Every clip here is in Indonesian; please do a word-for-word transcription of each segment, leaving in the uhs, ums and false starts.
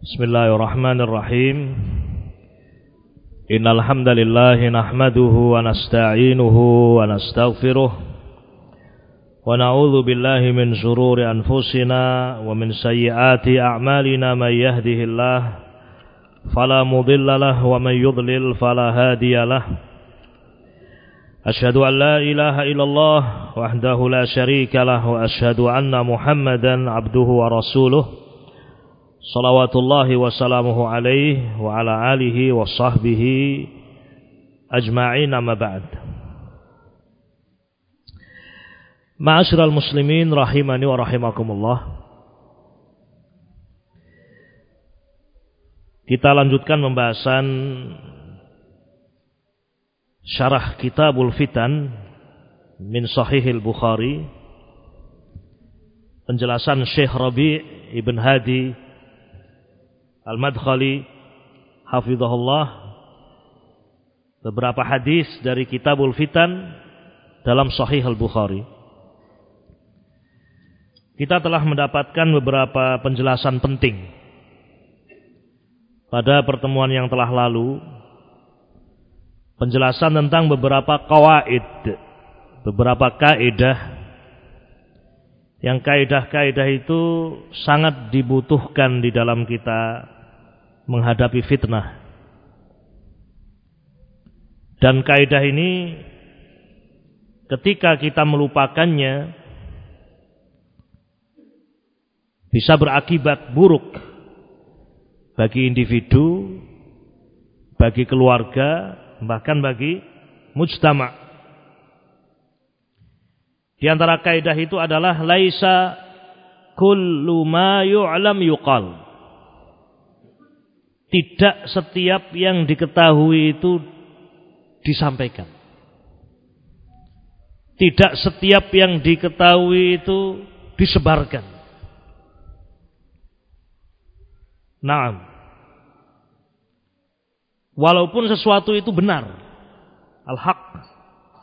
Bismillahirrahmanirrahim. Innal hamdalillah nahmaduhu wa nasta'inuhu wa nastaghfiruh wa na'udzu billahi min shururi anfusina wa min sayyiati a'malina may yahdihillah fala mudilla lahu wa may yudlil fala hadiya lahu. Asyhadu an la ilaha illallah wahdahu la syarika lahu wa asyhadu anna Muhammadan abduhu wa rasuluh. Salawatullahi wa salamuhu alaihi wa ala alihi wa sahbihi ajma'in, amma ba'd. Ma'asyiral muslimin rahimani wa rahimakumullah. Kita lanjutkan pembahasan syarah Kitabul Fitan min Sahihil Bukhari. Penjelasan Syekh Rabi' Ibn Hadi Al-Madkhali hafizahullah, beberapa hadis dari Kitabul Fitan dalam Sahih Al-Bukhari. Kita telah mendapatkan beberapa penjelasan penting pada pertemuan yang telah lalu. Penjelasan tentang beberapa qawaid, beberapa kaidah, yang kaidah-kaidah itu sangat dibutuhkan di dalam kita menghadapi fitnah. Dan kaidah ini ketika kita melupakannya bisa berakibat buruk bagi individu, bagi keluarga, bahkan bagi mujtama'. Di antara kaidah itu adalah laisa kullu ma yu'lam yuqal. Tidak setiap yang diketahui itu disampaikan. Tidak setiap yang diketahui itu disebarkan. Naam. Walaupun sesuatu itu benar, al-haq.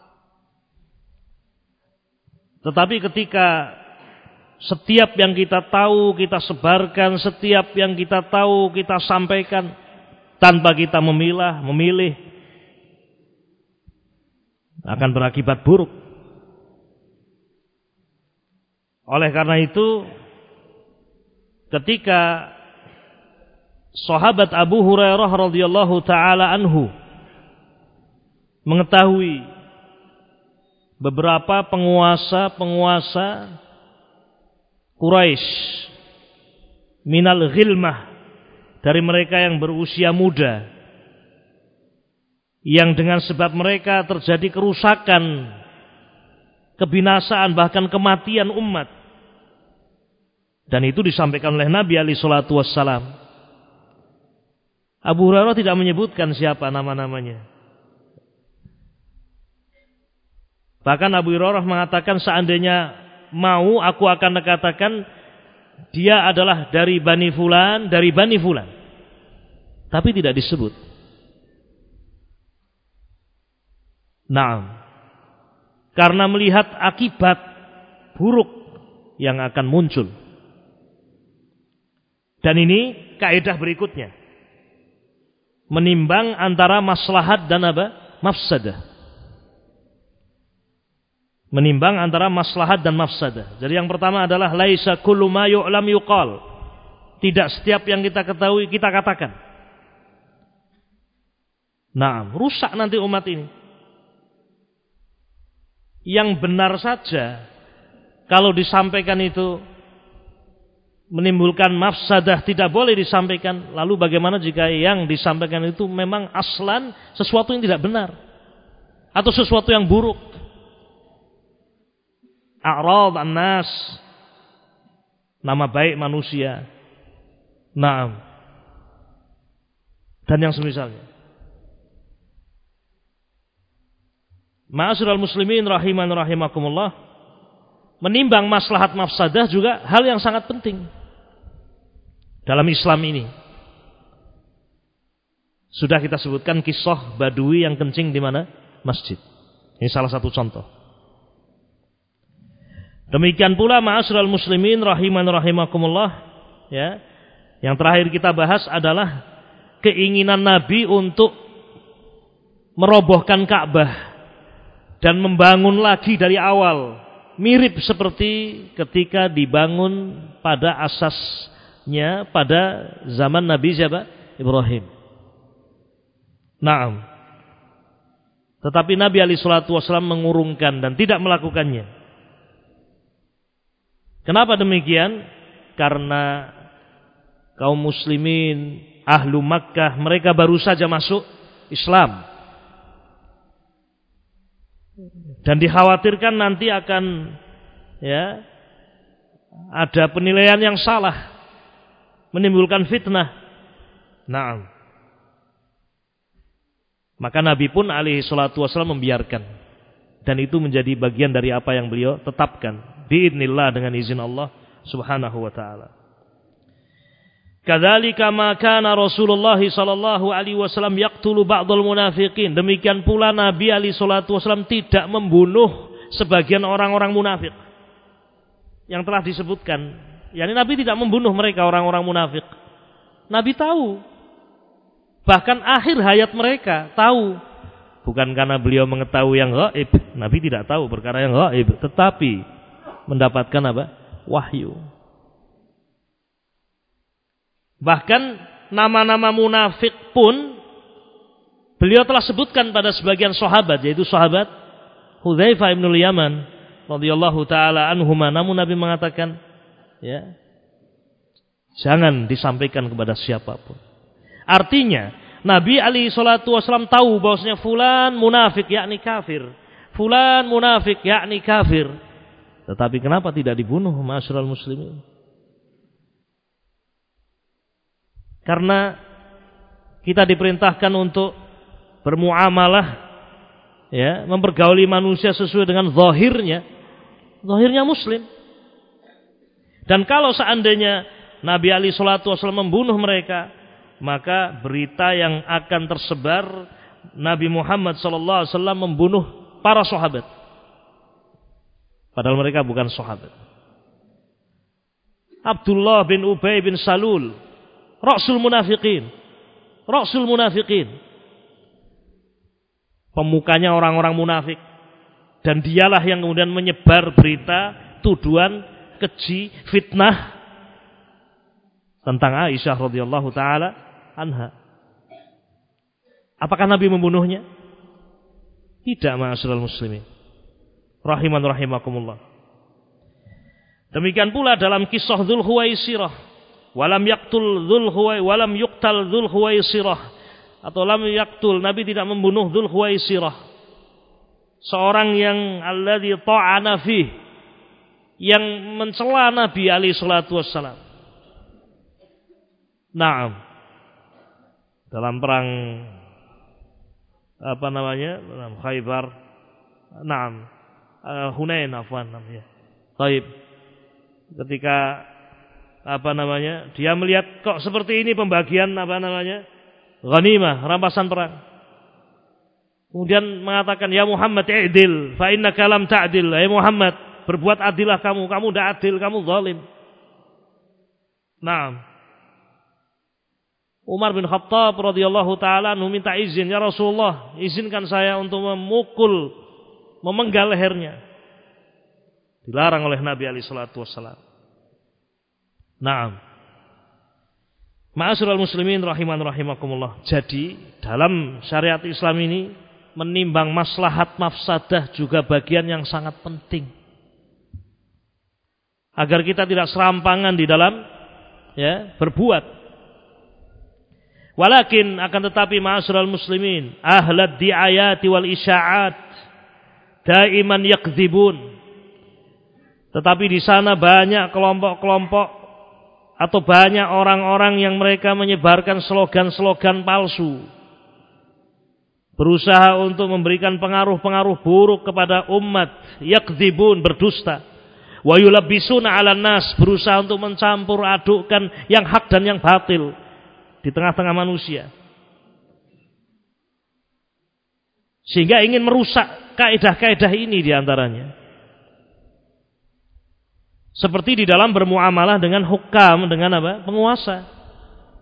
Tetapi ketika setiap yang kita tahu kita sebarkan, setiap yang kita tahu kita sampaikan tanpa kita memilah, memilih, akan berakibat buruk. Oleh karena itu, ketika sahabat Abu Hurairah radhiyallahu taala anhu mengetahui beberapa penguasa-penguasa Quraisy minal ghilmah, dari mereka yang berusia muda, yang dengan sebab mereka terjadi kerusakan, kebinasaan, bahkan kematian umat. Dan itu disampaikan oleh Nabi alaihi salatu wassalam. Abu Hurairah tidak menyebutkan siapa nama-namanya. Bahkan Abu Hurairah mengatakan, seandainya mau aku akan katakan dia adalah dari Bani Fulan, dari Bani Fulan. Tapi tidak disebut. Nah, karena melihat akibat buruk yang akan muncul. Dan ini kaidah berikutnya. Menimbang antara maslahat dan apa? Mafsadah. Menimbang antara maslahat dan mafsadah. Jadi yang pertama adalah laisa kullu ma yu'lam yuqal. Tidak setiap yang kita ketahui kita katakan. Nah, rusak nanti umat ini. Yang benar saja kalau disampaikan itu menimbulkan mafsadah, tidak boleh disampaikan. Lalu bagaimana jika yang disampaikan itu memang aslan sesuatu yang tidak benar atau sesuatu yang buruk? A'rad an-nas, nama baik manusia. Naam. Dan yang semisalnya. Ma'asyiral muslimin rahiman rahimakumullah, menimbang maslahat mafsadah juga hal yang sangat penting dalam Islam ini. Sudah kita sebutkan kisah Badui yang kencing di mana? Masjid. Ini salah satu contoh. Demikian pula ma'asyiral muslimin rahiman rahimakumullah, ya. Yang terakhir kita bahas adalah keinginan Nabi untuk merobohkan Ka'bah dan membangun lagi dari awal, mirip seperti ketika dibangun pada asasnya pada zaman Nabi siapa? Ibrahim. Naam. Tetapi Nabi alaihi salatu wasallam mengurungkan dan tidak melakukannya. Kenapa demikian? Karena kaum muslimin ahlu Makkah mereka baru saja masuk Islam. Dan dikhawatirkan nanti akan ya ada penilaian yang salah, menimbulkan fitnah. Naam. Maka Nabi pun alaihi salatu wasallam membiarkan. Dan itu menjadi bagian dari apa yang beliau tetapkan. Biidznillah, dengan izin Allah subhanahu wa ta'ala. Kadzalika ma kana Rasulullah sallallahu alaihi wasallam yaqtulu ba'dal munafiqin. Demikian pula Nabi alaihi salatu wasallam tidak membunuh sebagian orang-orang munafik yang telah disebutkan. Yani Nabi tidak membunuh mereka orang-orang munafik. Nabi tahu. Bahkan akhir hayat mereka tahu. Bukan karena beliau mengetahui yang gaib. Nabi tidak tahu perkara yang gaib, tetapi mendapatkan apa? Wahyu. Bahkan nama-nama munafik pun beliau telah sebutkan pada sebagian sahabat, yaitu sahabat Hudzaifah bin Yaman radhiyallahu taala anhuma. Namun Nabi mengatakan, ya, jangan disampaikan kepada siapapun. Artinya Nabi alaihi salatu wasallam tahu bahwasanya fulan munafik yakni kafir, fulan munafik yakni kafir. Tetapi kenapa tidak dibunuh, ma'asyiral muslimin? Karena kita diperintahkan untuk bermuamalah, ya, mempergauli manusia sesuai dengan zahirnya, zahirnya muslim. Dan kalau seandainya Nabi alaihi salatu wasallam membunuh mereka, maka berita yang akan tersebar Nabi Muhammad sallallahu alaihi wasallam membunuh para sahabat. Padahal mereka bukan sahabat. Abdullah bin Ubay bin Salul, Rasul munafiqin. Rasul munafiqin. Pemukanya orang-orang munafik. Dan dialah yang kemudian menyebar berita, tuduhan, keji, fitnah tentang Aisyah radhiyallahu taala anha. Apakah Nabi membunuhnya? Tidak, ma'asyiral muslimin. Rahiman rahimakumullah. Demikian pula dalam kisah Dzul Khuwaisirah, walam yaqtul Dzul Khuwai walam yuqtal Dzul Khuwaisirah, atau lam yaqtul, Nabi tidak membunuh Dzul Khuwaisirah, seorang yang alladzi ta'ana fi, yang mencela Nabi alaihi salatu wassalam. Naam. Dalam perang apa namanya? Khaybar. Naam. Uh, Hunain afwan namanya. Taib. Ketika apa namanya? Dia melihat kok seperti ini pembagian apa namanya? Ghanimah, rampasan perang. Kemudian mengatakan, "Ya Muhammad, i'dil, fa innaka lam ta'dil." Ya Muhammad, berbuat adillah kamu, kamu tidak adil, kamu zalim. Naam. Umar bin Khattab radhiyallahu taala anhu minta izin, "Ya Rasulullah, izinkan saya untuk memukul, memenggal lehernya." Dilarang oleh Nabi alaihi salatu wassalam. Naam. Ma'asyiral muslimin rahiman rahimakumullah. Jadi dalam syariat Islam ini menimbang maslahat mafsadah juga bagian yang sangat penting. Agar kita tidak serampangan di dalam ya berbuat. Walakin akan tetapi ma'asyiral muslimin, ahlad di'ayati wal isya'at daiman yakdzibun. Tetapi di sana banyak kelompok-kelompok atau banyak orang-orang yang mereka menyebarkan slogan-slogan palsu, berusaha untuk memberikan pengaruh-pengaruh buruk kepada umat, yakdzibun, berdusta, wa yulabbisuna 'alan nas, berusaha untuk mencampur adukkan yang hak dan yang batil di tengah-tengah manusia, sehingga ingin merusak kaidah-kaidah ini diantaranya, seperti di dalam bermuamalah dengan hukam, dengan apa? Penguasa.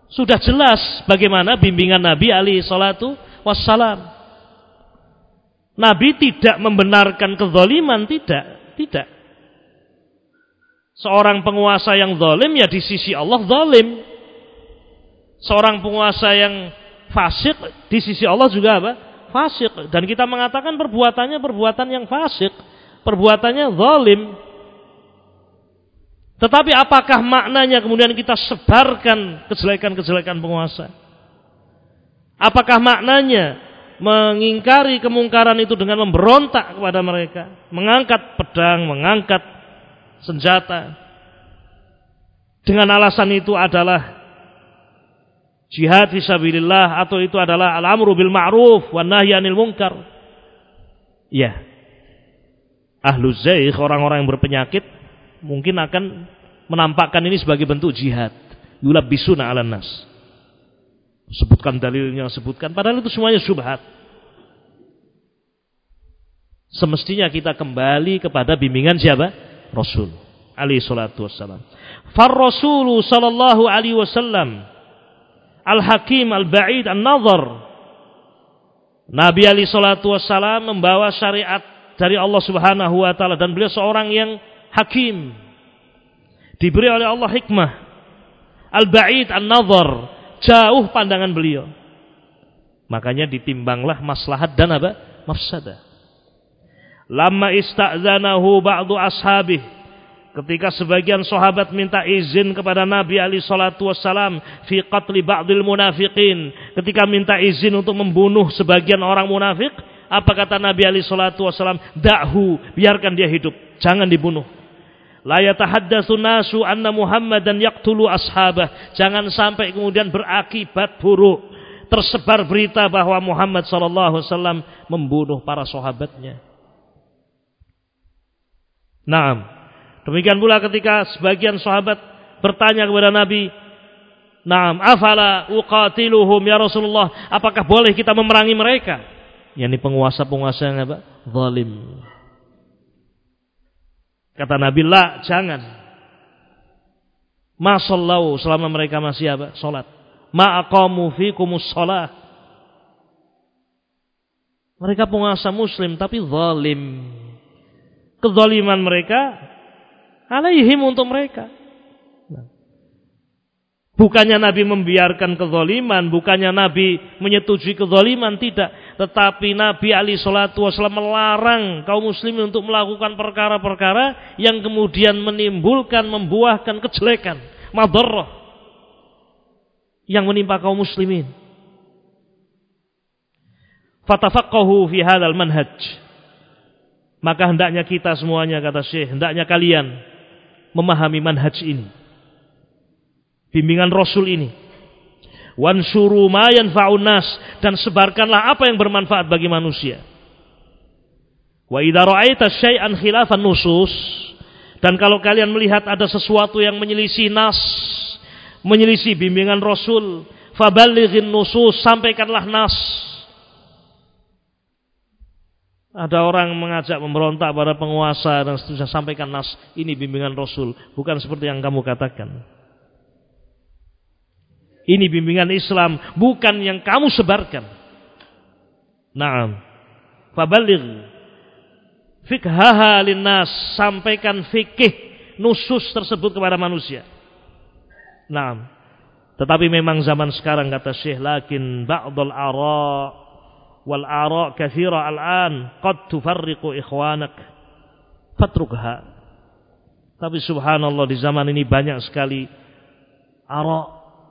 Sudah jelas bagaimana bimbingan Nabi alaihi salatu wassalam. Nabi tidak membenarkan kezaliman, tidak, tidak. Seorang penguasa yang zalim ya di sisi Allah zalim. Seorang penguasa yang fasik di sisi Allah juga apa? Fasik. Dan kita mengatakan perbuatannya perbuatan yang fasik, perbuatannya zalim. Tetapi apakah maknanya kemudian kita sebarkan kejelekan-kejelekan penguasa? Apakah maknanya mengingkari kemungkaran itu dengan memberontak kepada mereka, mengangkat pedang, mengangkat senjata, dengan alasan itu adalah jihad fisabilillah, atau itu adalah al-amru bil ma'ruf wan nahyi 'anil munkar? Ya. Ahlu zaigh, orang-orang yang berpenyakit, mungkin akan menampakkan ini sebagai bentuk jihad. Yulabbisuna 'alan nas. Sebutkan dalilnya, sebutkan, padahal itu semuanya syubhat. Semestinya kita kembali kepada bimbingan siapa? Rasul alaihi salatu wassalam. Far Rasulu sallallahu alaihi wasallam al-hakim al-ba'id an-nazar. Nabi alaihi salatu wassalam membawa syariat dari Allah Subhanahu wa taala, dan beliau seorang yang hakim, diberi oleh Allah hikmah. Al-ba'id an-nazar, jauh pandangan beliau. Makanya ditimbanglah maslahat dan apa? Mafsadah. Lamma ista'zanahu ba'du ashabih, ketika sebagian sahabat minta izin kepada Nabi alaihi salatu wassalam fi qatli ba'dil munafiqin, ketika minta izin untuk membunuh sebagian orang munafik, apa kata Nabi alaihi salatu wassalam? Da'hu, biarkan dia hidup, jangan dibunuh. La yatahaddatsu nasu anna Muhammadan yaqtulu ashabah, jangan sampai kemudian berakibat buruk, tersebar berita bahwa Muhammad sallallahu alaihi wasallam membunuh para sahabatnya. Naam. Demikian pula ketika sebagian sahabat bertanya kepada Nabi, "Naam, afala uqatiluhum ya Rasulullah? Apakah boleh kita memerangi mereka?" Yani penguasa-penguasa yang apa? Zalim. Kata Nabi, "La, jangan. Ma sallau, selama mereka masih apa? Salat. Ma aqamu fikumus shalah." Mereka penguasa muslim tapi zalim. Kezaliman mereka alaihim, untuk mereka. Bukannya Nabi membiarkan kezaliman, bukannya Nabi menyetujui kezaliman, tidak. Tetapi Nabi alaihi salatu wasallam melarang kaum muslimin untuk melakukan perkara-perkara yang kemudian menimbulkan, membuahkan kejelekan, madarrah yang menimpa kaum muslimin. Fatafaqahu fi hadzal manhaj. Maka hendaknya kita semuanya, kata Syekh, hendaknya kalian memahami manhaj ini, bimbingan Rasul ini. Wansuru ma yanfa'un nas, dan sebarkanlah apa yang bermanfaat bagi manusia. Wa idza ra'aita syai'an khilafan nusus, dan kalau kalian melihat ada sesuatu yang menyelisih nas, menyelisih bimbingan Rasul, faballighin nusus, sampaikanlah nas. Ada orang mengajak memberontak pada penguasa dan seterusnya, sampaikan nas, ini bimbingan Rasul, bukan seperti yang kamu katakan. Ini bimbingan Islam, bukan yang kamu sebarkan. Naam. Faballigh fikhaha linnas, sampaikan fikih nusus tersebut kepada manusia. Naam. Tetapi memang zaman sekarang, kata Syekh, lakin ba'dul ara' wal ara' katsira al'an qad tufarriqu ikhwanak fatrukha. Tapi subhanallah, di zaman ini banyak sekali ara',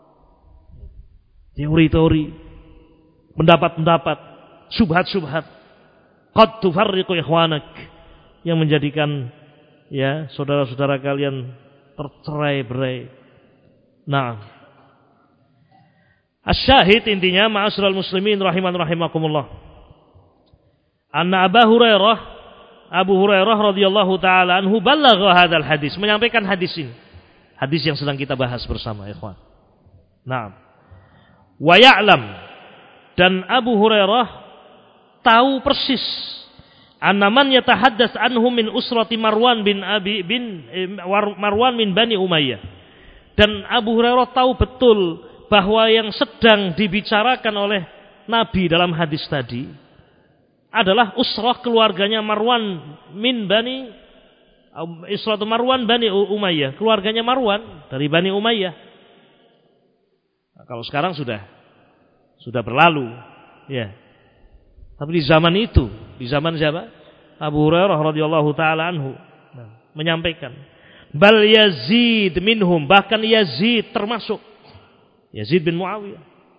teori-teori, pendapat-pendapat, subhat-subhat, qad tufarriqu ikhwanak, yang menjadikan ya saudara-saudara kalian tercerai-berai. Nah, Asy-syahid intinya, ma'asyiral muslimin rahiman rahimakumullah, anna Abu Hurairah Abu Hurairah radhiyallahu taala anhu balagha hadzal hadis, menyampaikan hadis ini, hadis yang sedang kita bahas bersama ikhwan. Naam. Wa ya'lam, dan Abu Hurairah tahu persis, anna man yatahaddats anhu min usrati Marwan bin Abi bin eh, Marwan bin Bani Umayyah, dan Abu Hurairah tahu betul bahwa yang sedang dibicarakan oleh Nabi dalam hadis tadi adalah usrah keluarganya Marwan min Bani Usrah Marwan Bani Umayyah, keluarganya Marwan dari Bani Umayyah. Nah, kalau sekarang sudah sudah berlalu, ya. Tapi di zaman itu, di zaman siapa? Abu Hurairah radhiyallahu taala anhu nah, menyampaikan, bal Yazid minhum, bahkan Yazid termasuk Yazid bin Muawiyah.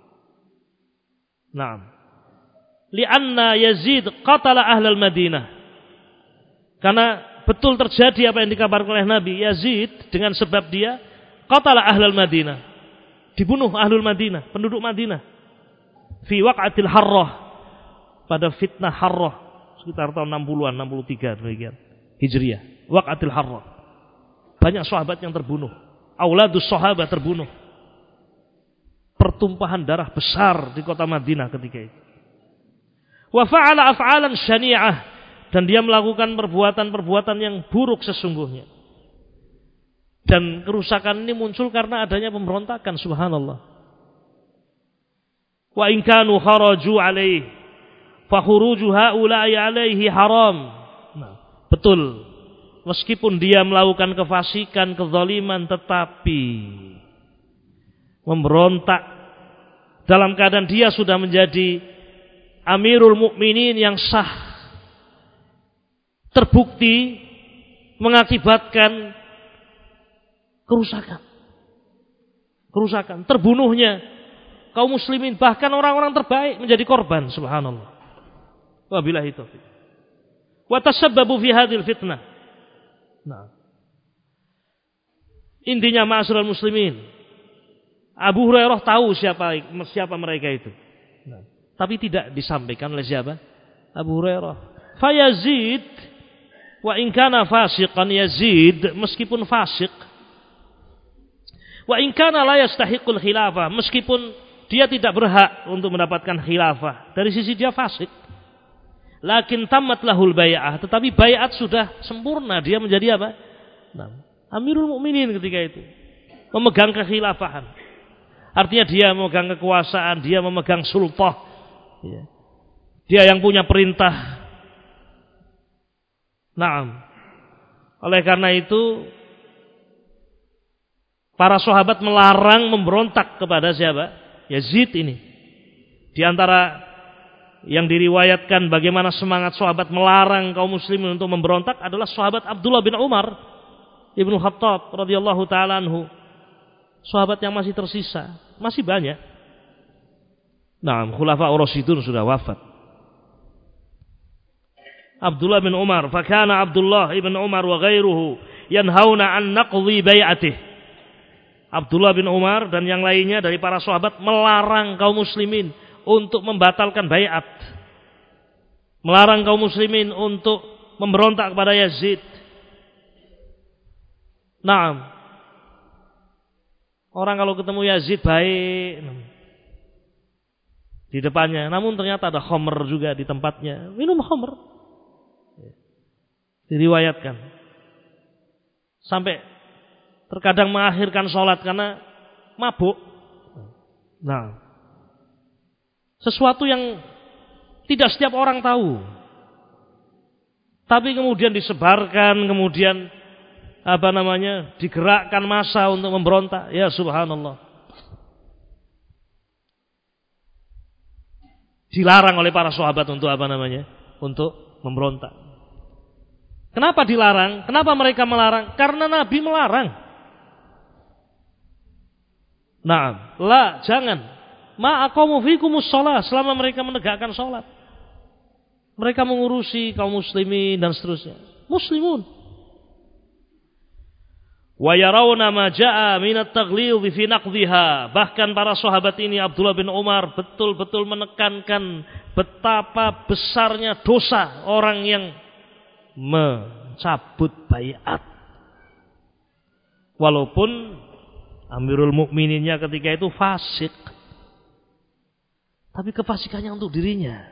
Naam. Lianna Yazid qatala ahlal Madinah. Karena betul terjadi apa yang dikabarkan oleh Nabi, Yazid dengan sebab dia qatala ahlal Madinah, dibunuh ahlul Madinah, penduduk Madinah. Fi waq'atil Harrah, pada fitnah Harrah sekitar tahun enam puluhan, enam puluh tiga demikian Hijriah. Waq'atil Harrah. Banyak sahabat yang terbunuh. Auladus sahabat terbunuh. Pertumpahan darah besar di kota Madinah ketika itu. Wa fa'ala af'alan syani'ah, dan dia melakukan perbuatan-perbuatan yang buruk sesungguhnya. Dan kerusakan ini muncul karena adanya pemberontakan, subhanallah. Wa in kanu kharaju alaihi fa khuruju haula'i alaihi haram. Nah, betul. Meskipun dia melakukan kefasikan, kezaliman, tetapi memberontak dalam keadaan dia sudah menjadi Amirul Mukminin yang sah, terbukti mengakibatkan kerusakan. Kerusakan, terbunuhnya kaum muslimin, bahkan orang-orang terbaik menjadi korban, subhanallah. Wabillahi taufiq. Wa tasabbabu fi hadhil fitnah. Nah. Intinya ma'asyiral muslimin, Abu Hurairah tahu siapa siapa mereka itu. Nah. Tapi tidak disampaikan oleh siapa? Abu Hurairah. Fa Yazid wa in kana fasiqan, Yazid meskipun fasik, wa in kana la yastahiqul khilafah, meskipun dia tidak berhak untuk mendapatkan khilafah, dari sisi dia fasik, lakin tamat lahul bai'ah, tetapi bai'at sudah sempurna, dia menjadi apa? Nah, Amirul Mukminin ketika itu, memegang kekhilafahan. Artinya dia memegang kekuasaan, dia memegang sultah, ya. Dia yang punya perintah. Naam. Oleh karena itu para sahabat melarang memberontak kepada siapa? Yazid ini. Di antara yang diriwayatkan bagaimana semangat sahabat melarang kaum muslimin untuk memberontak adalah sahabat Abdullah bin Umar Ibnu Khattab radhiyallahu taala anhu. Sahabat yang masih tersisa, masih banyak. Nah, khulafa ar-rasyidun sudah wafat. Abdullah bin Umar, fakana Abdullah ibn Umar wa ghairuhu yanhauna an naqdi bai'atih. Abdullah bin Umar dan yang lainnya dari para sahabat melarang kaum muslimin untuk membatalkan bai'at. Melarang kaum muslimin untuk memberontak kepada Yazid. Naam. Orang kalau ketemu Yazid baik di depannya, namun ternyata ada khamr juga di tempatnya, minum khamr. Diriwayatkan sampai terkadang mengakhirkan sholat karena mabuk. Nah, sesuatu yang tidak setiap orang tahu, tapi kemudian disebarkan, kemudian apa namanya, digerakkan massa untuk memberontak. Ya subhanallah. Dilarang oleh para sahabat untuk apa namanya? Untuk memberontak. Kenapa dilarang? Kenapa mereka melarang? Karena Nabi melarang. Nah, la, jangan. Ma aqamu fikumus shalah, selama mereka menegakkan salat. Mereka mengurusi kaum muslimin dan seterusnya. Muslimun. Wa yarawna ma jaa min at-taghlidh fi naqdhiha. Bahkan para sahabat ini, Abdullah bin Umar, betul-betul menekankan betapa besarnya dosa orang yang mencabut baiat. Walaupun Amirul Mukmininnya ketika itu fasik, tapi kefasikannya untuk dirinya.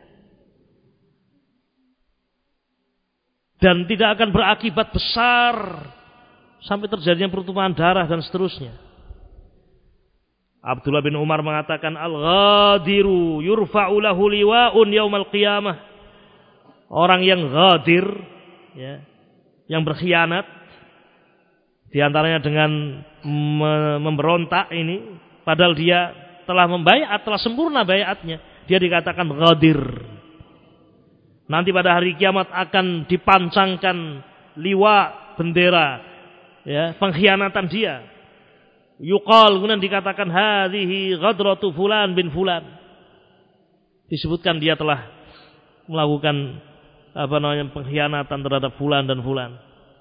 Dan tidak akan berakibat besar sampai terjadinya pertumpahan darah dan seterusnya. Abdullah bin Umar mengatakan, al-ghadiru yurfa'u lahu liwa'un yaumal qiyamah. Orang yang ghadir, ya, yang berkhianat, di antaranya dengan memberontak ini, padahal dia telah membaiat, telah sempurna baiatnya, dia dikatakan ghadir. Nanti pada hari kiamat akan dipancangkan liwa, bendera, ya, pengkhianatan dia. Yuqal, kemudian dikatakan hadhihi ghadratu fulan bin fulan. Disebutkan dia telah melakukan apa namanya pengkhianatan terhadap fulan dan fulan.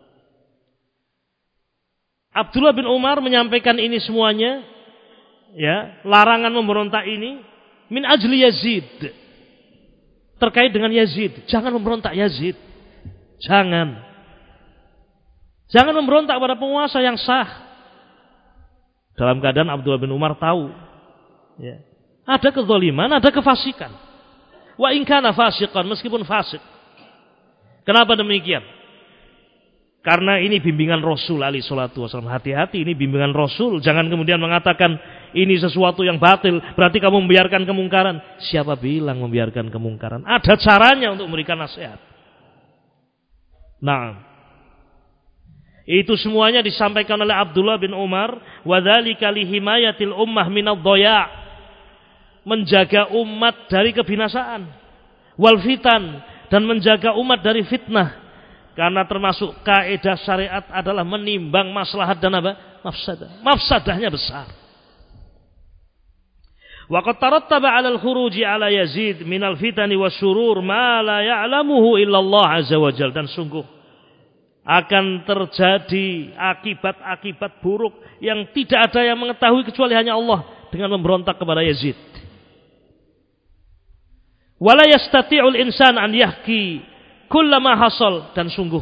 Abdullah bin Umar menyampaikan ini semuanya, ya, larangan memberontak ini min ajli Yazid. Terkait dengan Yazid, jangan memberontak Yazid. Jangan. Jangan memberontak pada penguasa yang sah. Dalam keadaan Abdullah bin Umar tahu, ya, ada kezaliman, ada kefasikan. Wa in kana fasiqan, meskipun fasik. Kenapa demikian? Karena ini bimbingan Rasul alaihi salatu wasallam. Hati-hati, ini bimbingan Rasul. Jangan kemudian mengatakan ini sesuatu yang batil, berarti kamu membiarkan kemungkaran. Siapa bilang membiarkan kemungkaran? Ada caranya untuk memberikan nasihat. Nah, itu semuanya disampaikan oleh Abdullah bin Umar. Wa dzalika li himayatil ummah minadh dhaya', menjaga umat dari kebinasaan, wal fitan, dan menjaga umat dari fitnah. Karena termasuk kaidah syariat adalah menimbang maslahat dan apa? Mafsadah. Mafsadahnya besar. Wa qad tarattaba 'ala al-khuruji 'ala Yazid minal fitani wasyurur ma la ya'lamuhu illa Allah azza wa jalla. Dan sungguh akan terjadi akibat-akibat buruk yang tidak ada yang mengetahui kecuali hanya Allah dengan memberontak kepada Yazid. Wala yastati'ul insan an yahki kullama hasal, dan sungguh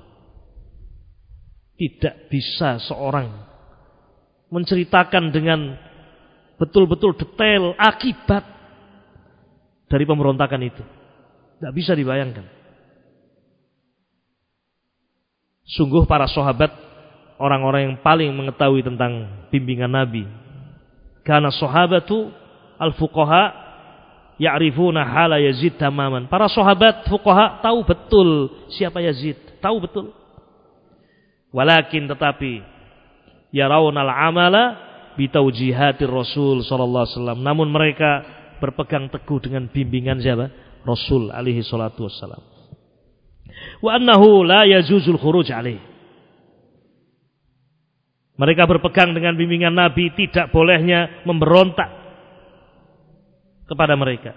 tidak bisa seorang menceritakan dengan betul-betul detail akibat dari pemberontakan itu. Tidak bisa dibayangkan. Sungguh para sahabat orang-orang yang paling mengetahui tentang bimbingan Nabi. Karena sahabatu al-fuqaha ya'rifuna hala Yazid tamaman. Para sahabat fuqaha tahu betul siapa Yazid, tahu betul. Walakin tetapi yarawna al-amala bi taujihatir Rasul sallallahu alaihi wasallam. Namun mereka berpegang teguh dengan bimbingan siapa? Rasul alaihi salatu wassalam. Wa annahu la yajuzul khuruj alaih. Mereka berpegang dengan bimbingan Nabi, tidak bolehnya memberontak kepada mereka.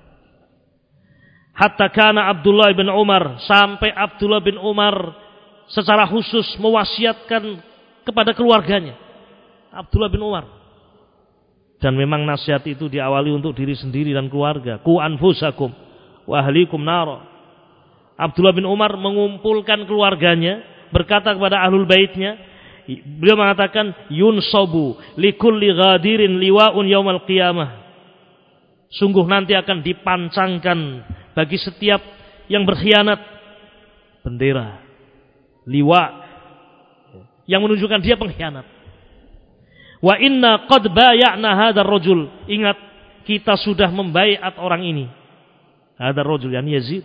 Hatta kana Abdullah bin Umar, sampai Abdullah bin Umar secara khusus mewasiatkan kepada keluarganya. Abdullah bin Umar. Dan memang nasihat itu diawali untuk diri sendiri dan keluarga. Qu anfusakum wa ahlikum nara. Abdullah bin Umar mengumpulkan keluarganya, berkata kepada ahlul baitnya, beliau mengatakan, yunsabu likulli ghadirin liwa'un yaumal qiyamah. Sungguh nanti akan dipancangkan bagi setiap yang berkhianat bendera, liwa, yang menunjukkan dia pengkhianat. Wa inna qad bay'na hadzal rajul. Ingat, kita sudah membaiat orang ini. Hadzal rajul yani Yazid.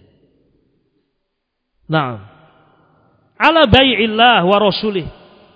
Nah, ala bai'illah wa rasulih.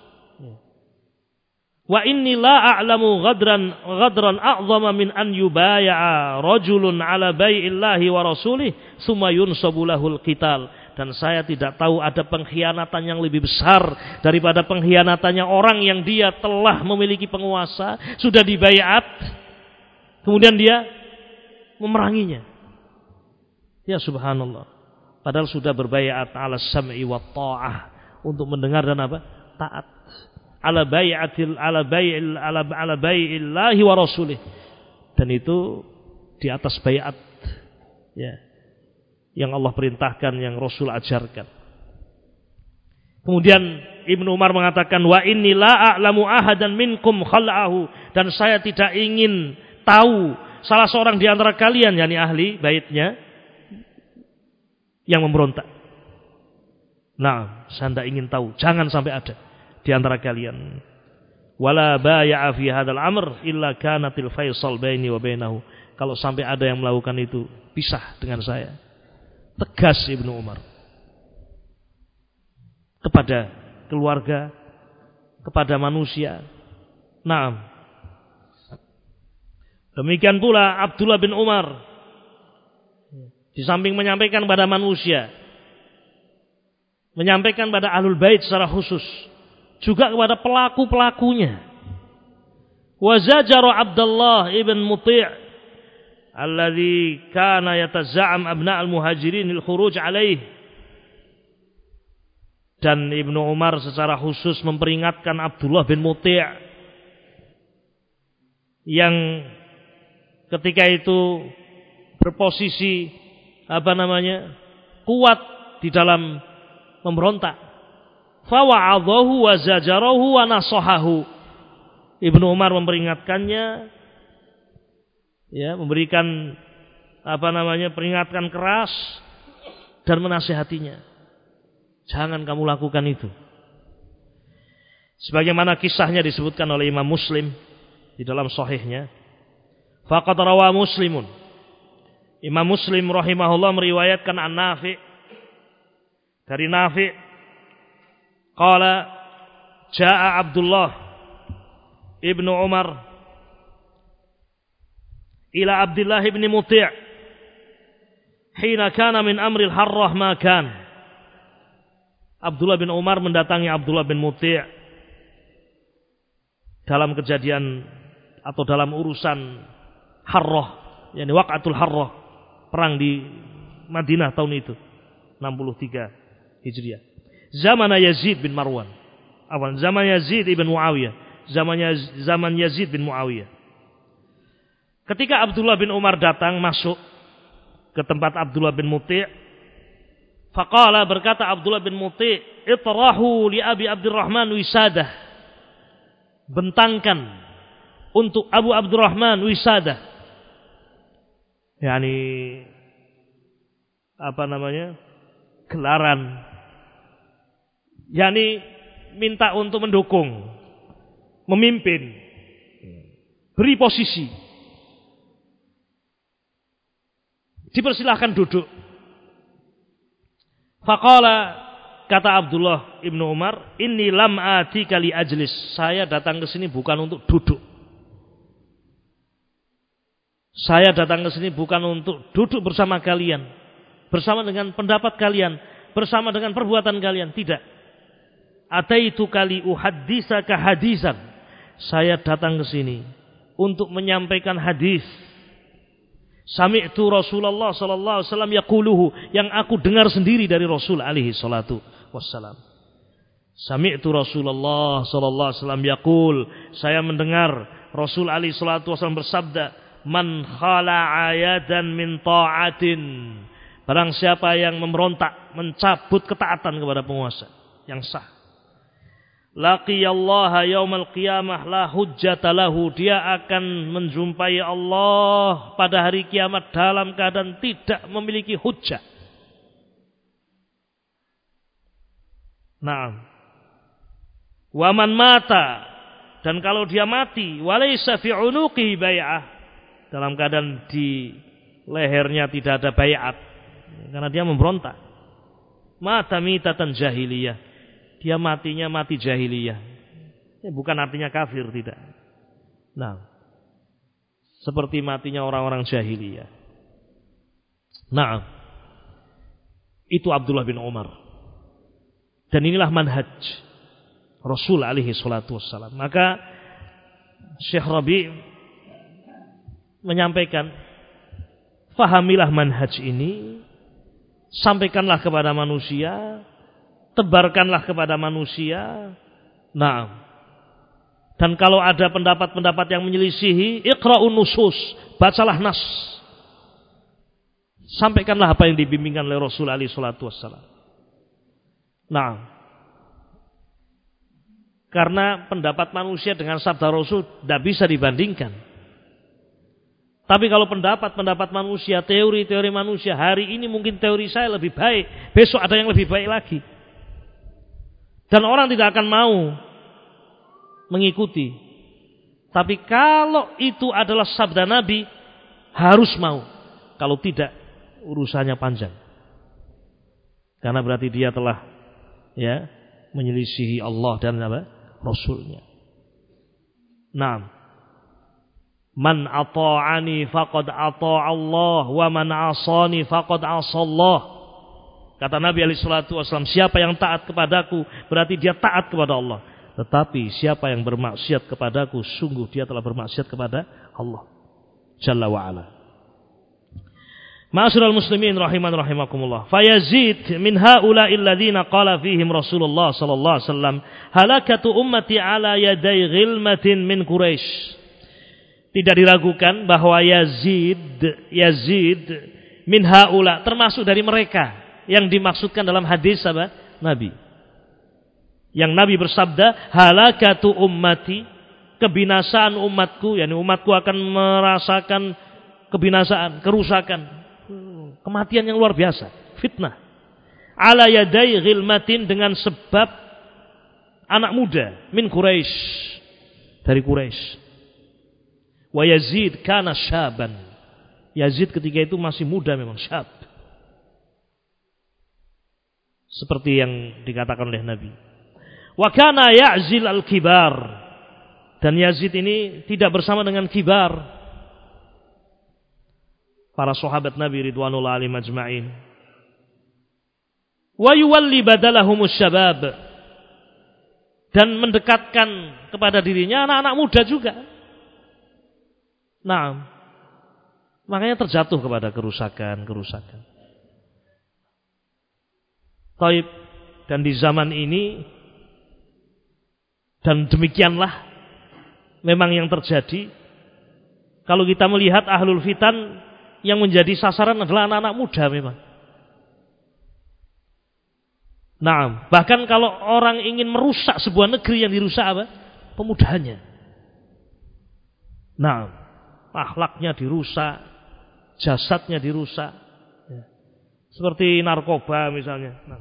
Wa inni la a'lamu ghadran ghadran a'zama min an yubaya'a rajulun ala bai'illahi wa rasulih tsumma yunsabu lahul qital. Dan saya tidak tahu ada pengkhianatan yang lebih besar daripada pengkhianatannya orang yang dia telah memiliki penguasa, sudah dibaiat, kemudian dia memeranginya. Ya subhanallah. Padahal sudah berbaiat ala sam'i wa ta'ah, untuk mendengar dan apa? Taat. Ala bai'atil ala bai'il ala ala bai'illahi wa rasulih. Dan itu di atas baiat, ya, yang Allah perintahkan, yang Rasul ajarkan. Kemudian Ibnu Umar mengatakan, wa inni la a'lamu ahadan minkum khala'ahu, dan saya tidak ingin tahu salah seorang di antara kalian, yakni ahli baitnya, yang memberontak. Nah, saya tidak ingin tahu, jangan sampai ada di antara kalian. Wala baya'a fi hadzal amr illa kanatil faisal baini wa bainahu. Kalau sampai ada yang melakukan itu, pisah dengan saya. Tegas Ibnu Umar kepada keluarga, kepada manusia. Naam. Demikian pula Abdullah bin Umar, di samping menyampaikan pada manusia, menyampaikan pada ahlul bait secara khusus, juga kepada pelaku-pelakunya. Wa zajara Abdullah ibn Muti' alladhi kana yataza'am abna' al-muhajirin lil khuruj alaih. Dan Ibnu Umar secara khusus memperingatkan Abdullah bin Muti' yang ketika itu berposisi apa namanya kuat di dalam memberontak. Fawa'adhahu wa zajarahu wa nasahahu. Ibnu Umar memperingatkannya, ya, memberikan apa namanya peringatkan keras dan menasihatinya. Jangan kamu lakukan itu. Sebagaimana kisahnya disebutkan oleh Imam Muslim di dalam sahihnya. Faqad rawa Muslimun. Imam Muslim rahimahullah meriwayatkan an Nafi' dari Nafi' qala jaa Abdullah ibnu Umar ila Abdullah ibn Muti' hina kana min amri al-harrah ma kan. Abdullah bin Umar mendatangi Abdullah bin Muti' dalam kejadian atau dalam urusan Harrah, yakni waqatul Harrah, perang di Madinah tahun itu enam puluh tiga Hijriah. Zaman Yazid bin Marwan. Awan zaman Yazid bin Muawiyah, zamannya zaman Yazid bin Muawiyah. Ketika Abdullah bin Umar datang masuk ke tempat Abdullah bin Muti', faqala, berkata Abdullah bin Muti', itrahu li Abi Abdurrahman wisadah. Bentangkan untuk Abu Abdurrahman wisadah. Yani apa namanya? Gelaran. Yani minta untuk mendukung, memimpin, beri posisi. Dipersilahkan duduk. Faqala, kata Abdullah ibnu Umar, inni lam atika li ajlis. Saya datang ke sini bukan untuk duduk. Saya datang ke sini bukan untuk duduk bersama kalian, bersama dengan pendapat kalian, bersama dengan perbuatan kalian. Tidak. Ataitu kali uhadditsaka hadisan. Saya datang ke sini untuk menyampaikan hadis. Sami'tu Rasulullah sallallahu alaihi wasallam yaquluhu, yang aku dengar sendiri dari Rasul alaihi salatu wassalam. Sami'tu Rasulullah sallallahu alaihi wasallam yaqul, saya mendengar Rasul alaihi salatu wassalam bersabda, man khala ayadan min ta'atin, barang siapa yang memberontak, mencabut ketaatan kepada penguasa yang sah, laqiyallaha yaumal qiyamah la hujjata lahu, dia akan menjumpai Allah pada hari kiamat dalam keadaan tidak memiliki hujjah. Naam. Wa man mata, dan kalau dia mati, walaysa fi unuqihi bai'ah, dalam keadaan di lehernya tidak ada baiat karena dia memberontak, mata mitatan jahiliyah, dia matinya mati jahiliyah. Ini bukan artinya kafir, tidak. Nah, seperti matinya orang-orang jahiliyah. Nah, itu Abdullah bin Umar. Dan inilah manhaj Rasul alaihi salatu wassalam. Maka Syekh Rabi menyampaikan, fahamilah manhaj ini, sampaikanlah kepada manusia, tebarkanlah kepada manusia. Nah, dan kalau ada pendapat-pendapat yang menyelisihi, iqra'un nusus, bacalah nas. Sampaikanlah apa yang dibimbingkan oleh Rasul alaihi salatu wassalam. Nah, karena pendapat manusia dengan sabda Rasul tidak bisa dibandingkan. Tapi kalau pendapat-pendapat manusia, teori-teori manusia, hari ini mungkin teori saya lebih baik, besok ada yang lebih baik lagi. Dan orang tidak akan mau mengikuti. Tapi kalau itu adalah sabda Nabi, harus mau. Kalau tidak, urusannya panjang. Karena berarti dia telah ya menyelisihi Allah dan apa? Rasulnya. Naam. Man ata'ani faqad ata'a Allah wa man asani faqad asallah. Kata Nabi alaihi salatu wasallam, siapa yang taat kepadaku berarti dia taat kepada Allah. Tetapi siapa yang bermaksiat kepadaku sungguh dia telah bermaksiat kepada Allah Jalla wa ala. Ma'asyiral muslimin rahiman rahimakumullah. Fayazid min haula'il ladzina qala fihim Rasulullah sallallahu alaihi wasallam halakatu ummati ala yaday ghilmatin min Quraisy. Tidak diragukan bahwa Yazid Yazid min haula termasuk dari mereka yang dimaksudkan dalam hadis apa? Nabi. Yang Nabi bersabda, halakatu ummati, kebinasaan umatku, yakni umatku akan merasakan kebinasaan, kerusakan, kematian yang luar biasa, fitnah. Ala yadai ghilmatin, dengan sebab anak muda min Quraisy, dari Quraisy. Wa Yazid kana syaban. Yazid ketika itu masih muda memang, syab. Seperti yang dikatakan oleh Nabi. Wa kana ya'zil al-kibar. Dan Yazid ini tidak bersama dengan kibar. Para sahabat Nabi ridwanullah alaihim ajma'in. Wa yuwalli badalahumus syabab. Dan mendekatkan kepada dirinya anak-anak muda juga. Nah, makanya terjatuh kepada kerusakan-kerusakan. Taib, dan di zaman ini, dan demikianlah memang yang terjadi. Kalau kita melihat ahlul fitan, yang menjadi sasaran adalah anak-anak muda memang. Nah, bahkan kalau orang ingin merusak sebuah negeri, yang dirusak apa? Pemudanya. Nah, akhlaknya dirusak, jasadnya dirusak, ya. Seperti narkoba misalnya. Nah.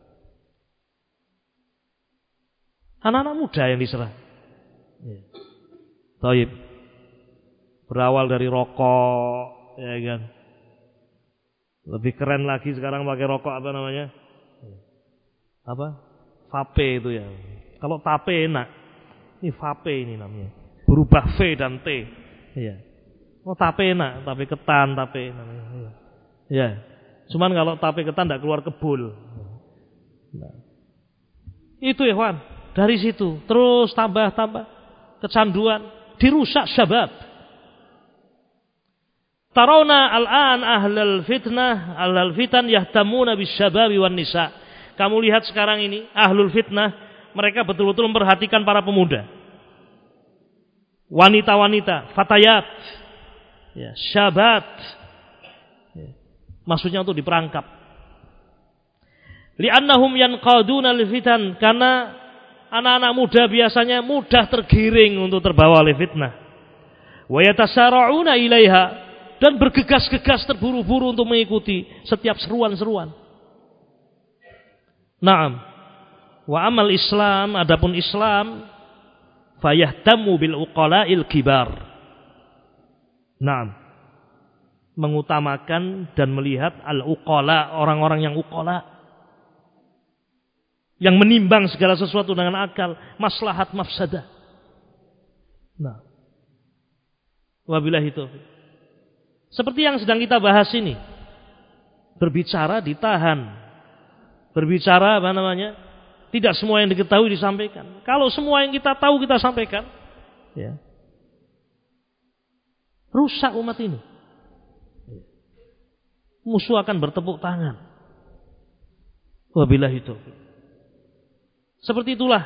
Anak-anak muda yang diserang. Ya. Taib. Berawal dari rokok, ya kan. Lebih keren lagi sekarang pakai rokok apa namanya? Apa? Vape itu ya. Kalau tape enak. Ini vape ini namanya. Berubah V dan T. Iya. Oh, tape enak, tape ketan, tape namanya. Iya. Ya. Cuman kalau tape ketan tidak keluar kebul. Nah. Itu ya, Wan. Dari situ terus tambah-tambah kecanduan, dirusak syabab. Tarawna al-an ahlal fitnah, ahlal fitan yahtamuna bisyababi wan nisa. Kamu lihat sekarang ini ahlul fitnah, mereka betul-betul memperhatikan para pemuda. Wanita-wanita, fatayat, ya, syabat, ya, maksudnya untuk diperangkap. Li'annahum yanqaduna lil fitan, karena anak-anak muda biasanya mudah tergiring untuk terbawa oleh fitnah. Wa yatasara'una ilaiha, dan bergegas-gegas terburu-buru untuk mengikuti setiap seruan-seruan. Naam. Wa amal Islam, adapun Islam, fayahtamu bil uqala'il kibar. Naam. Mengutamakan dan melihat al-uqala, orang-orang yang uqala, yang menimbang segala sesuatu dengan akal, maslahat mafsadah. Nah. Wabillahi taufiq. Seperti yang sedang kita bahas ini. Berbicara ditahan. Berbicara apa namanya? Tidak semua yang diketahui disampaikan. Kalau semua yang kita tahu kita sampaikan, ya, rusak umat ini. Musuh akan bertepuk tangan. Wabillahi taufiq. Seperti itulah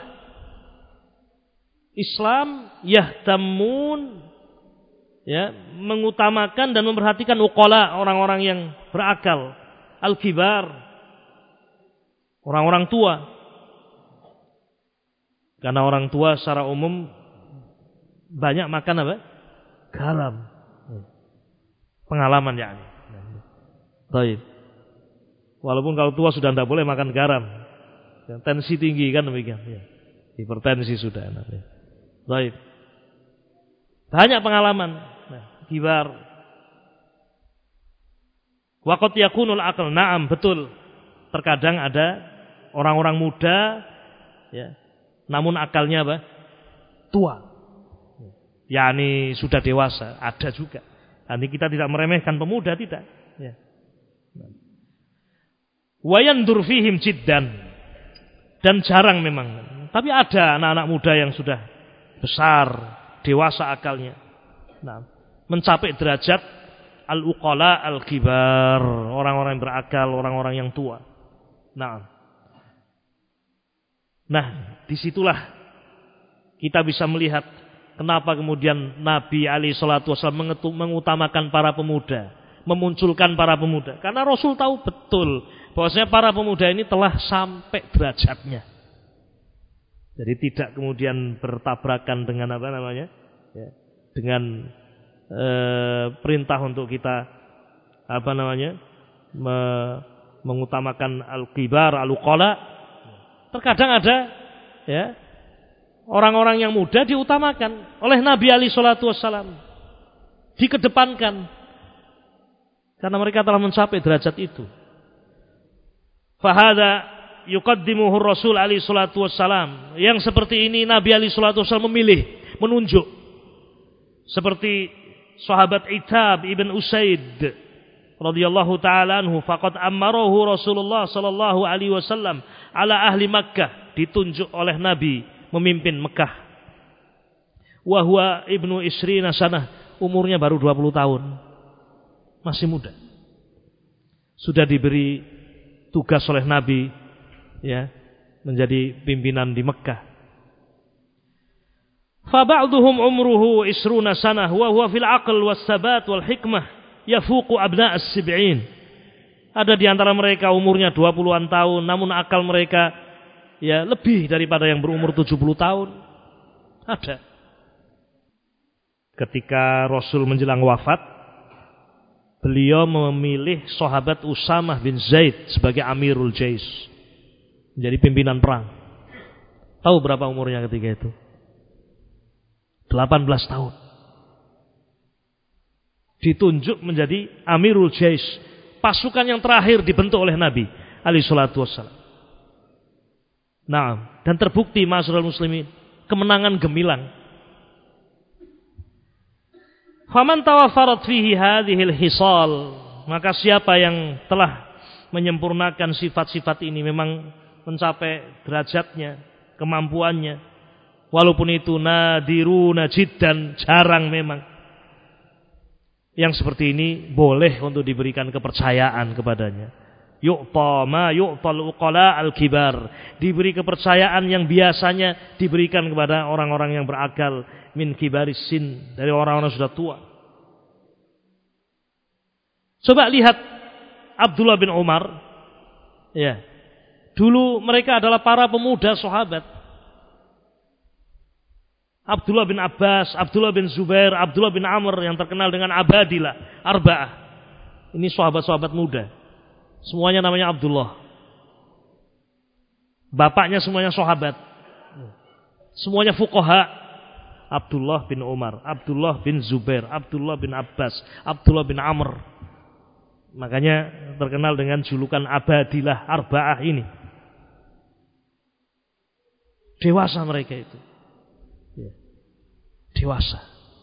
Islam yahtamun, ya, mengutamakan dan memperhatikan uqala, orang-orang yang berakal, al-kibar, orang-orang tua. Karena orang tua secara umum banyak makan apa? Garam. Pengalaman ya. Baik. Walaupun kalau tua sudah tidak boleh makan garam. Tensi tinggi kan demikian. Ya. Hipertensi sudah. Baik. Banyak pengalaman. Nah, kibar. Waqad yakunul aql. Naam, betul. Terkadang ada orang-orang muda ya, namun akalnya apa? Tua. yakni sudah dewasa, ada juga. Nanti kita tidak meremehkan pemuda, tidak. Ya. Wa yandur fihim jiddan, dan jarang memang. Tapi ada anak-anak muda yang sudah besar, dewasa akalnya. Nah, mencapai derajat al-uqala al-kibar, orang-orang yang berakal, orang-orang yang tua. Nah, nah disitulah kita bisa melihat kenapa kemudian Nabi alaihi salatu wasallam mengutamakan para pemuda, memunculkan para pemuda. Karena Rasul tahu betul bahwasanya para pemuda ini telah sampai derajatnya. Jadi tidak kemudian bertabrakan dengan apa namanya, ya, dengan e, perintah untuk kita apa namanya me, mengutamakan al-kibar, al-uqala. Terkadang ada ya orang-orang yang muda diutamakan oleh Nabi alaihi salatu wassalam, dikedepankan karena mereka telah mencapai derajat itu. Fahada yuqaddimuhu Rasul alaihi salatu wassalam. Yang seperti ini Nabi alaihi salatu wassalam memilih, menunjuk. Seperti sahabat Itab ibn Usaid radhiyallahu taala anhu, faqad amarahu Rasulullah sallallahu alaihi wasallam ala ahli Makkah, ditunjuk oleh Nabi memimpin Mekah. Wa huwa ibnu isrina sanah, umurnya baru dua puluh tahun. Masih muda. Sudah diberi tugas oleh Nabi ya, menjadi pimpinan di Mekah. Fa ba'dhum umruhu isruna sanah wa huwa fil aql was sabat wal hikmah yafuqu abna' as-sab'in. Ada di antara mereka umurnya dua puluhan tahun, namun akal mereka ya lebih daripada yang berumur tujuh puluh tahun. Ada. Ketika Rasul menjelang wafat, beliau memilih sahabat Usamah bin Zaid sebagai Amirul Jais, menjadi pimpinan perang. Tahu berapa umurnya ketika itu? delapan belas tahun. Ditunjuk menjadi Amirul Jais, pasukan yang terakhir dibentuk oleh Nabi alaihi salatu wassalam. Nah, dan terbukti ma'asyiral muslimin, kemenangan gemilang. Faman tawaffarat fihi hadhil hisal, maka siapa yang telah menyempurnakan sifat-sifat ini, memang mencapai derajatnya, kemampuannya, walaupun itu nadiruna jiddan, jarang memang. Yang seperti ini boleh untuk diberikan kepercayaan kepadanya. Yu'ta ma yu'tal uqala al-kibar, diberi kepercayaan yang biasanya diberikan kepada orang-orang yang berakal, min kibaris sin, dari orang-orang sudah tua. Coba lihat Abdullah bin Umar ya. Dulu mereka adalah para pemuda sahabat. Abdullah bin Abbas, Abdullah bin Zubair, Abdullah bin Amr yang terkenal dengan Abadilah, Arba'ah. Ini sahabat-sahabat muda. Semuanya namanya Abdullah. Bapaknya semuanya sahabat. Semuanya fuqaha. Abdullah bin Umar, Abdullah bin Zubair, Abdullah bin Abbas, Abdullah bin Amr. Makanya terkenal dengan julukan Abadilah, Arba'ah ini. Dewasa mereka itu. Dewasa.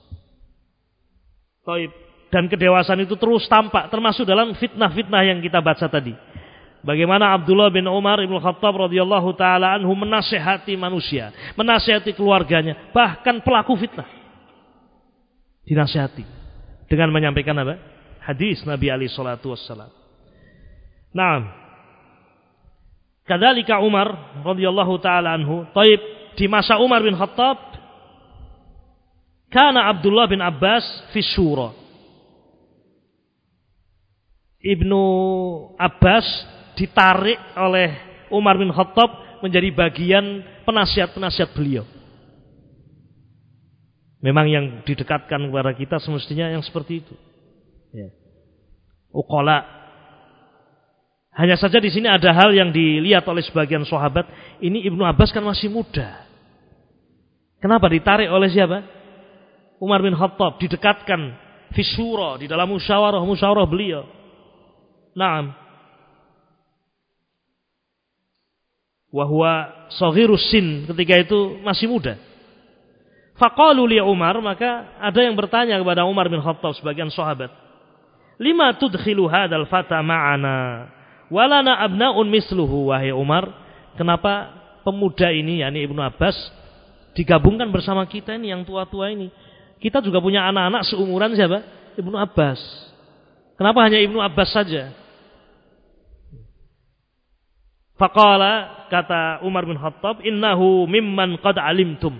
Taib. Dan kedewasaan itu terus tampak, termasuk dalam fitnah-fitnah yang kita baca tadi. Bagaimana Abdullah bin Umar ibn Khattab radhiyallahu taala anhu menasihati manusia, menasihati keluarganya, bahkan pelaku fitnah dinasihati dengan menyampaikan apa? Hadis Nabi alaihi salatu wassalam. Naam. Kadzalika Umar radhiyallahu taala anhu, taib, di masa Umar bin Khattab, kana Abdullah bin Abbas fi syura. Ibnu Abbas ditarik oleh Umar bin Khattab menjadi bagian penasihat-penasihat beliau. Memang yang didekatkan kepada kita semestinya yang seperti itu. Ya. Uqala. Hanya saja di sini ada hal yang dilihat oleh sebagian sahabat. Ini Ibnu Abbas kan masih muda. Kenapa ditarik oleh siapa? Umar bin Khattab, didekatkan fi syura, di dalam musyawarah musyawarah beliau. Naam. Wa huwa shaghirus sin, ketika itu masih muda. Faqalu li Umar, maka ada yang bertanya kepada Umar bin Khattab, sebagian sahabat, lima tudkhilu hadzal fata ma'ana walana abnaun misluhu. Wahai Umar, kenapa pemuda ini, yakni Ibnu Abbas, digabungkan bersama kita ini yang tua-tua ini? Kita juga punya anak-anak seumuran siapa? Ibnu Abbas. Kenapa hanya Ibnu Abbas saja? Faqala, kata Umar bin Khattab, innahu mimman qad alimtum.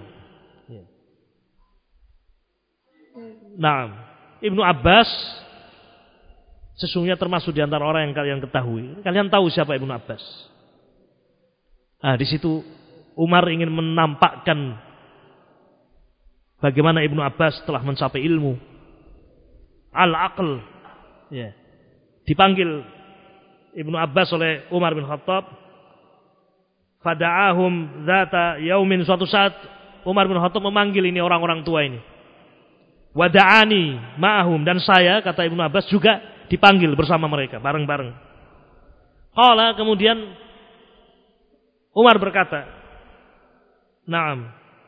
Nah, Ibnu Abbas sesungguhnya termasuk di antara orang yang kalian ketahui. Kalian tahu siapa Ibnu Abbas? Ah, di situ Umar ingin menampakkan bagaimana Ibnu Abbas telah mencapai ilmu al-aql. Ya. Dipanggil Ibnu Abbas oleh Umar bin Khattab. Fada'ahum zata yaumin, suatu saat Umar bin Khattab memanggil ini orang-orang tua ini. Wada'ani ma'ahum, dan saya, kata Ibnu Abbas, juga dipanggil bersama mereka bareng-bareng. Qala, kemudian Umar berkata, "Na'am."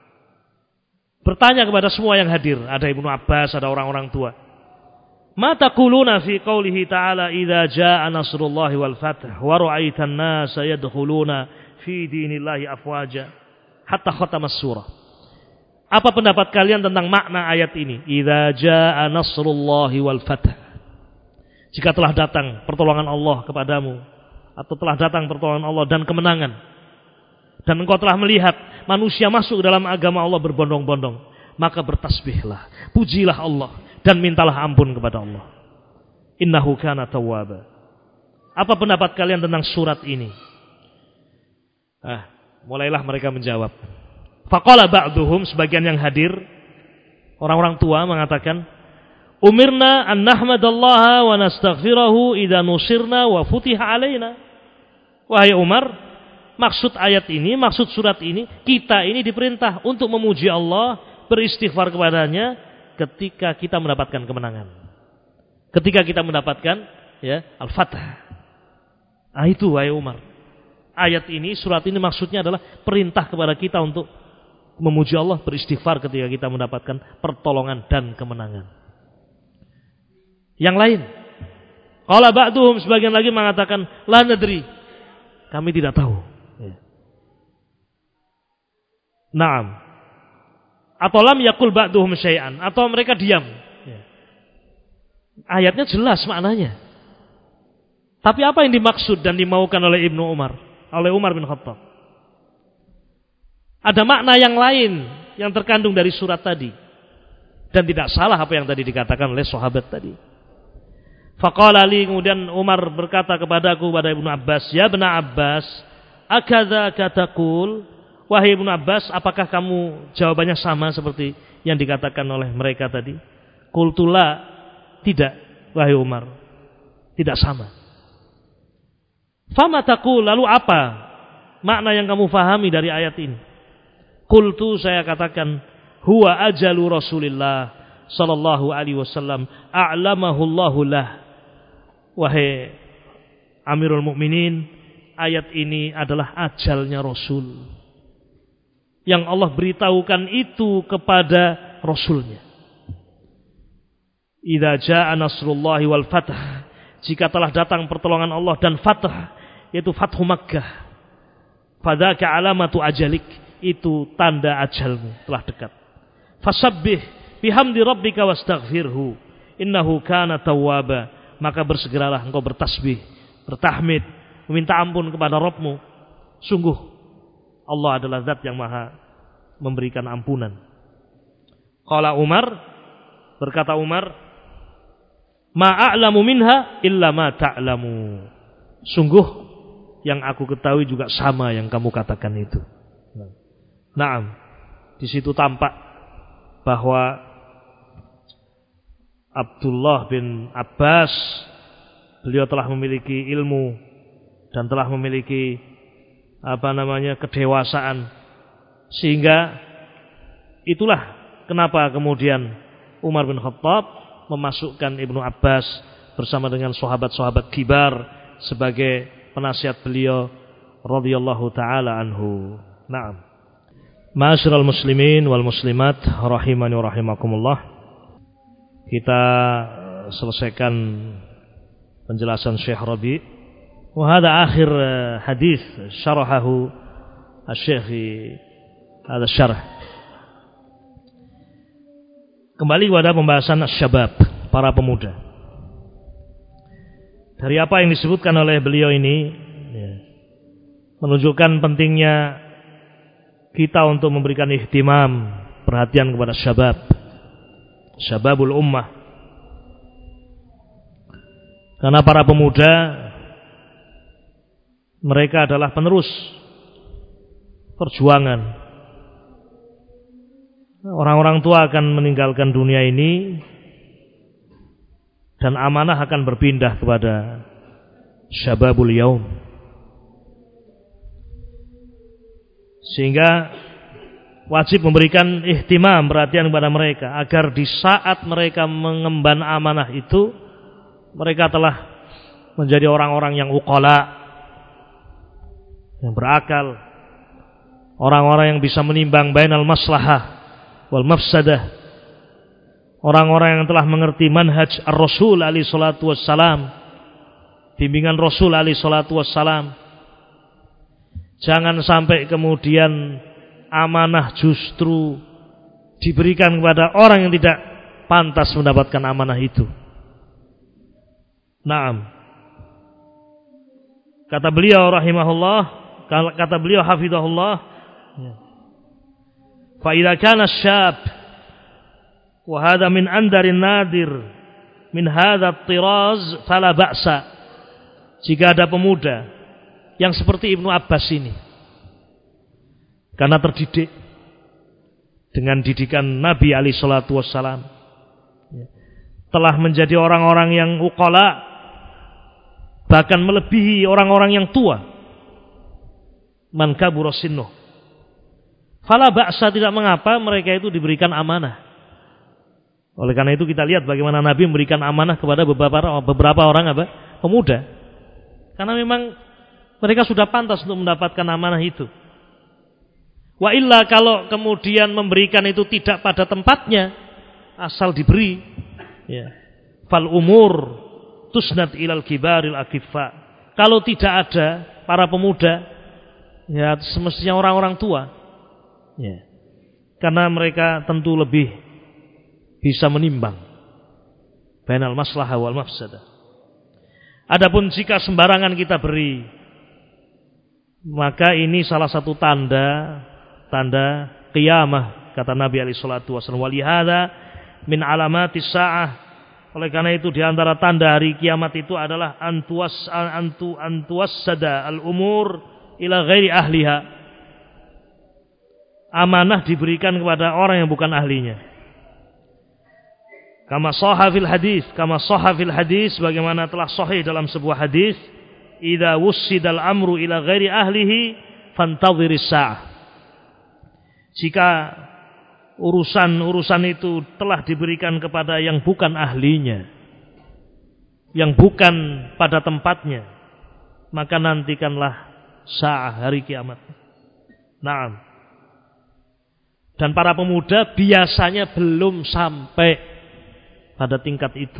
Bertanya kepada semua yang hadir, ada Ibnu Abbas, ada orang-orang tua. "Ma taquluna fi qoulihi ta'ala idza jaa'a nasrullahi wal fath wa ra'aitan nasa yadkhuluna fi dinillahi afwaja hatta khatamas surah." Apa pendapat kalian tentang makna ayat ini? Idza jaa'a nasrullahi wal fath. Jika telah datang pertolongan Allah kepadamu, atau telah datang pertolongan Allah dan kemenangan, dan engkau telah melihat manusia masuk dalam agama Allah berbondong-bondong, maka bertasbihlah, pujilah Allah, dan mintalah ampun kepada Allah. Innahu kana tawwaba. Apa pendapat kalian tentang surat ini? Ah, mulailah mereka menjawab. Faqala ba'duhum, sebagian yang hadir, orang-orang tua mengatakan, umirna an nahmadallaha wa nastaghfirahu idza nusirna wa futiha alaina. Wahai Umar, maksud ayat ini, maksud surat ini, kita ini diperintah untuk memuji Allah, beristighfar kepadanya ketika kita mendapatkan kemenangan. Ketika kita mendapatkan ya al-fath. Ah, itu wahai Umar. Ayat ini, surat ini maksudnya adalah perintah kepada kita untuk memuji Allah, beristighfar ketika kita mendapatkan pertolongan dan kemenangan. Yang lain, qala ba'duhum, sebagian lagi mengatakan, la nadri, kami tidak tahu. Ya. Naam. Atau lam yakul ba'duhum syai'an, atau mereka diam. Ya. Ayatnya jelas maknanya. Tapi apa yang dimaksud dan dimaukan oleh Ibnu Umar, oleh Umar bin Khattab? Ada makna yang lain yang terkandung dari surat tadi. Dan tidak salah apa yang tadi dikatakan oleh sahabat tadi. Faqala li, kemudian Umar berkata kepadaku, kepada Ibnu Abbas, ya Ibnu Abbas, akadza kataqul, wahai Ibnu Abbas, apakah kamu jawabannya sama seperti yang dikatakan oleh mereka tadi? Qultu la, tidak wahai Umar, tidak sama. Fama taqul, lalu apa makna yang kamu fahami dari ayat ini? Qultu, saya katakan, huwa ajalu Rasulillah sallallahu alaihi wasallam a'lamahu Allahu lah. Wahai Amirul Mukminin, ayat ini adalah ajalnya Rasul, yang Allah beritahukan itu kepada Rasulnya. Idza jaa'a nasrullahi wal fath, jika telah datang pertolongan Allah dan fath, yaitu Fathu Makkah, fadzaka alamatu ajalik, itu tanda ajalmu telah dekat. Fasabbih bihamdi rabbika wastaghfirhu innahu kana tawwaba, maka bersegeralah engkau bertasbih, bertahmid, meminta ampun kepada Rabbmu, sungguh Allah adalah zat yang maha memberikan ampunan. Qala Umar, berkata Umar, ma a'lamu minha illa ma ta'lamu, sungguh yang aku ketahui juga sama yang kamu katakan itu. Naam, di situ tampak bahwa Abdullah bin Abbas, beliau telah memiliki ilmu dan telah memiliki apa namanya kedewasaan, sehingga itulah kenapa kemudian Umar bin Khattab memasukkan Ibnu Abbas bersama dengan sahabat-sahabat kibar sebagai penasihat beliau radhiyallahu taala anhu. Naam. Ma'asyiral muslimin wal muslimat rahimani wa rahimakumullah. Kita selesaikan penjelasan Syekh Rabi. Wa hadha akhir hadis syarahahu asy-Syekh hadha syarh. Kembali kepada pembahasan asy-syabab, para pemuda. Dari apa yang disebutkan oleh beliau ini ya, menunjukkan pentingnya kita untuk memberikan ihtimam, perhatian kepada syabab, syababul ummah. Karena para pemuda mereka adalah penerus perjuangan. Orang-orang tua akan meninggalkan dunia ini dan amanah akan berpindah kepada syababul yaum. Sehingga wajib memberikan ihtimam, perhatian kepada mereka agar di saat mereka mengemban amanah itu mereka telah menjadi orang-orang yang uqala, yang berakal, orang-orang yang bisa menimbang bainal maslahah wal mafsadah, orang-orang yang telah mengerti manhaj ar-Rasul alaihi salatu wassalam, bimbingan Rasul alaihi salatu wassalam. Jangan sampai kemudian amanah justru diberikan kepada orang yang tidak pantas mendapatkan amanah itu. Naam. Kata beliau rahimahullah, kata beliau hafizahullah, fa idza kana syab wa hadha min andarin nadir min hadha at-tiraz fala ba'sa. Jika ada pemuda yang seperti Ibnu Abbas ini, karena terdidik dengan didikan Nabi alaihi salatu wassalam, telah menjadi orang-orang yang uqala, bahkan melebihi orang-orang yang tua, man kabura sinnuh, fala ba'sa, tidak mengapa mereka itu diberikan amanah. Oleh karena itu kita lihat bagaimana Nabi memberikan amanah kepada beberapa beberapa orang apa? Pemuda. Karena memang mereka sudah pantas untuk mendapatkan amanah itu. Wa illa, kalau kemudian memberikan itu tidak pada tempatnya, asal diberi, ya, fal umur tusnad ilal kibaril akiffa. Kalau tidak ada para pemuda, ya semestinya orang-orang tua, ya, karena mereka tentu lebih bisa menimbang bainal maslahah wal mafsadah. Adapun jika sembarangan kita beri, maka ini salah satu tanda tanda qiyamah, kata Nabi alaihi salatu wasallam. Walihada min alamatis saah. Oleh karena itu di antara tanda hari kiamat itu adalah antuwas antu antuwassada al umur ila ghairi ahliha. Amanah diberikan kepada orang yang bukan ahlinya. Kama sahha fil hadis, kama sahha fil hadis, bagaimana telah sahih dalam sebuah hadis, idza wussidal amru ila ghairi ahlihi fantadhiris sa'ah. Jika urusan-urusan itu telah diberikan kepada yang bukan ahlinya, yang bukan pada tempatnya, maka nantikanlah sa'ah, hari kiamat. Naam. Dan para pemuda biasanya belum sampai pada tingkat itu.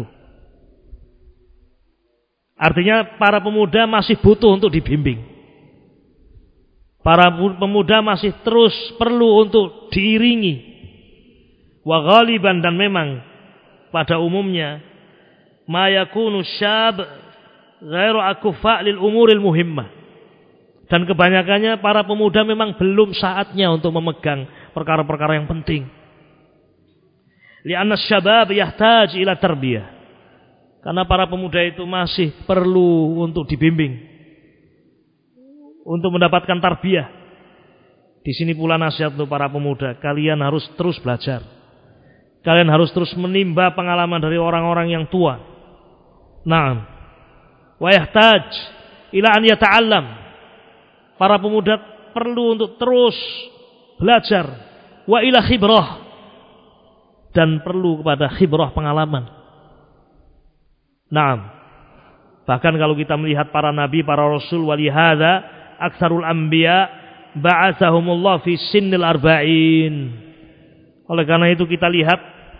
Artinya para pemuda masih butuh untuk dibimbing. Para pemuda masih terus perlu untuk diiringi. Wa ghaliban, dan memang pada umumnya ma yakunu syab ghairu akufa lil umuril muhimmah. Dan kebanyakannya para pemuda memang belum saatnya untuk memegang perkara-perkara yang penting. Li'anna syabab yahtaj ila tarbiyah. Karena para pemuda itu masih perlu untuk dibimbing, untuk mendapatkan tarbiyah. Di sini pula nasihat untuk para pemuda, kalian harus terus belajar. Kalian harus terus menimba pengalaman dari orang-orang yang tua. Naam. Wa yahtaj ila an yata'allam. Para pemuda perlu untuk terus belajar, wa ila khibrah, dan perlu kepada khibrah, pengalaman. Naam. Bahkan kalau kita melihat para nabi, para rasul, walihada aktsarul anbiya ba'atsahumullah fi sinnil arba'in. Oleh karena itu kita lihat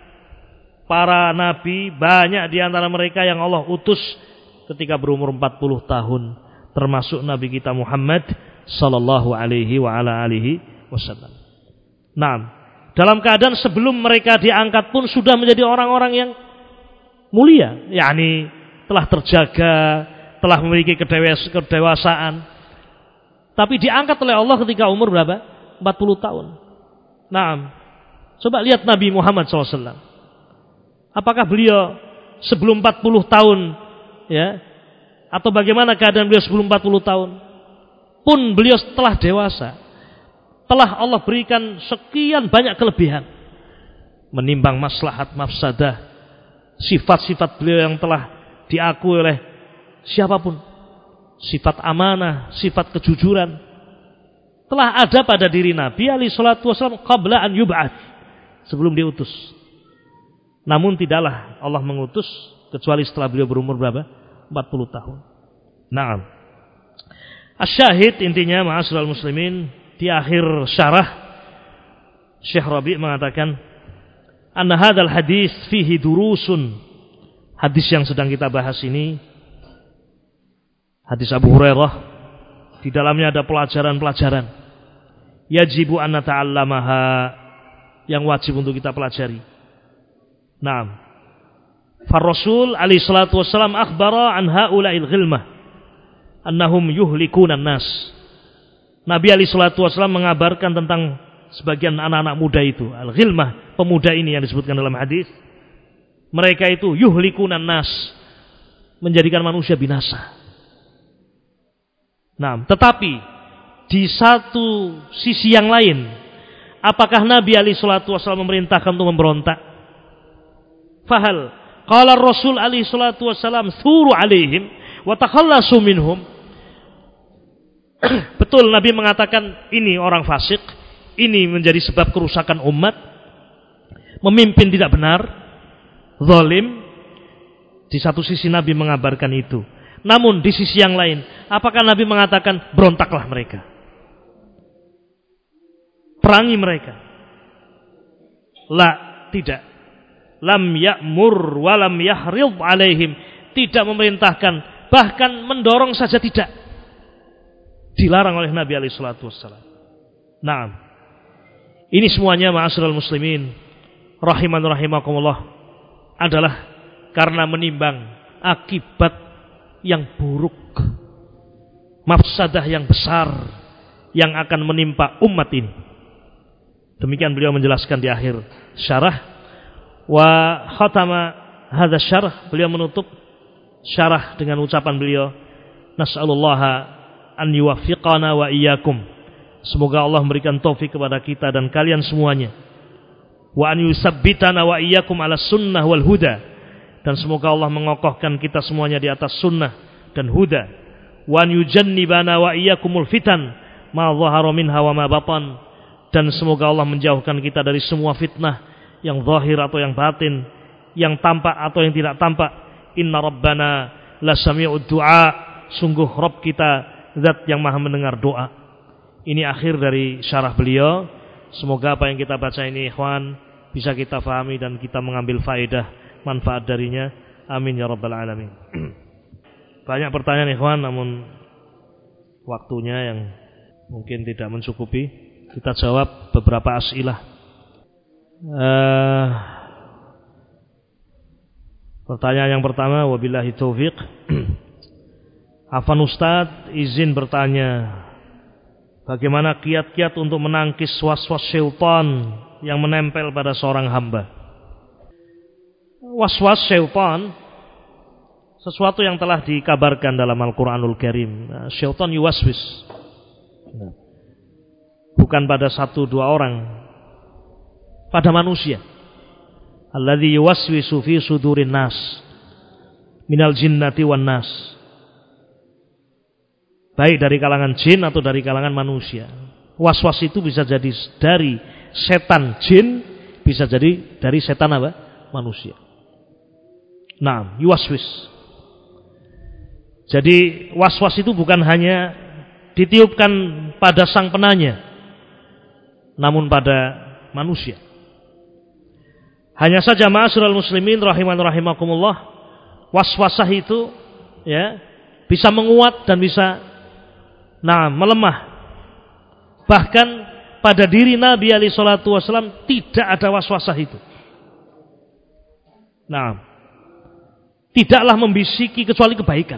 para nabi, banyak di antara mereka yang Allah utus ketika berumur empat puluh tahun, termasuk nabi kita Muhammad sallallahu alaihi wa ala alihi wasallam. Naam. Dalam keadaan sebelum mereka diangkat pun sudah menjadi orang-orang yang mulia, yakni telah terjaga, telah memiliki kedewasaan. Tapi diangkat oleh Allah ketika umur berapa? empat puluh tahun. Naam. Coba lihat Nabi Muhammad shallallahu alaihi wasallam. Apakah beliau sebelum empat puluh tahun, ya, atau bagaimana keadaan beliau sebelum empat puluh tahun? Pun beliau telah dewasa, telah Allah berikan sekian banyak kelebihan, menimbang maslahat mafsadah, sifat-sifat beliau yang telah diakui oleh siapapun, sifat amanah, sifat kejujuran, telah ada pada diri Nabi alaihi salatu wasallam qabla an yub'ats, sebelum diutus. Namun tidaklah Allah mengutus kecuali setelah beliau berumur berapa? empat puluh tahun. Naam. Asyahid intinya ma'asyiral muslimin, di akhir syarah Syekh Rabi' mengatakan anna hadzal hadis fihi durusun. Hadis yang sedang kita bahas ini, hadis Abu Hurairah, di dalamnya ada pelajaran-pelajaran. Yajibu an nata'allamaha, yang wajib untuk kita pelajari. Naam. Far-Rasul alaihi salatu wassalam akhbara an haula'il ghilmah annahum yuhlikuna nas. Nabi alaihi salatu wassalam mengabarkan tentang sebagian anak-anak muda itu, al-ghilmah, pemuda ini yang disebutkan dalam hadis. Mereka itu yuhlikuna nas, menjadikan manusia binasa. Nah, tetapi di satu sisi yang lain, apakah Nabi alaihi salatu wassalam memerintahkan untuk memberontak? Fahal qala Rasul alaihi salatu wassalam thuru alaihim wa takhallasu minhum. Betul Nabi mengatakan ini orang fasik, ini menjadi sebab kerusakan umat, memimpin tidak benar, zalim. Di satu sisi Nabi mengabarkan itu. Namun di sisi yang lain, apakah Nabi mengatakan berontaklah mereka, perangi mereka? La, tidak. Lam ya'mur wa lam yahrid alaihim, tidak memerintahkan, bahkan mendorong saja tidak. Dilarang oleh Nabi alaihi salatu wassalam. Naam. Ini semuanya ma'asyiral muslimin rahiman rahimakumullah adalah karena menimbang akibat yang buruk, mafsadah yang besar yang akan menimpa umat ini. Demikian beliau menjelaskan di akhir syarah. Wa khatama hadza syarh, beliau menutup syarah dengan ucapan beliau, nas'alullaha an yuwaffiqana wa iyyakum, semoga Allah memberikan taufik kepada kita dan kalian semuanya, wa an yusabbitana wa iyyakum ala sunnah wal huda, dan semoga Allah mengokohkan kita semuanya di atas sunnah dan huda, wa an yujannibana wa iyyakumul fitan ma dhahara minha wa ma batan, dan semoga Allah menjauhkan kita dari semua fitnah yang zahir atau yang batin, yang tampak atau yang tidak tampak. Inna rabbana la sami'ud du'a, sungguh Rabb kita zat yang maha mendengar doa. Ini akhir dari syarah beliau. Semoga apa yang kita baca ini ikhwan bisa kita fahami dan kita mengambil faedah manfaat darinya. Amin ya rabbal alamin. Banyak pertanyaan ikhwan, namun waktunya yang mungkin tidak mencukupi. Kita jawab beberapa as'ilah. Uh, pertanyaan yang pertama, wabillahi taufiq. Afan Ustaz, izin bertanya, bagaimana kiat-kiat untuk menangkis was-was syaitan yang menempel pada seorang hamba? Was-was syaitan sesuatu yang telah dikabarkan dalam Al-Quranul Karim. Syaitan yuwaswis, bukan pada satu dua orang, pada manusia. Alladzi yuwaswisu fi sudurin nas minal jinnati wan nas, baik dari kalangan jin atau dari kalangan manusia. Was-was itu bisa jadi dari setan jin, bisa jadi dari setan apa? Manusia. Nah, yuwaswis. Jadi was-was itu bukan hanya ditiupkan pada sang penanya, namun pada manusia. Hanya saja ma'asyiral muslimin rahiman rahimakumullah, waswasah itu ya bisa menguat dan bisa nah melemah. Bahkan pada diri Nabi alaihi salatu wasallam tidak ada waswasah itu. Nah, tidaklah membisiki kecuali kebaikan.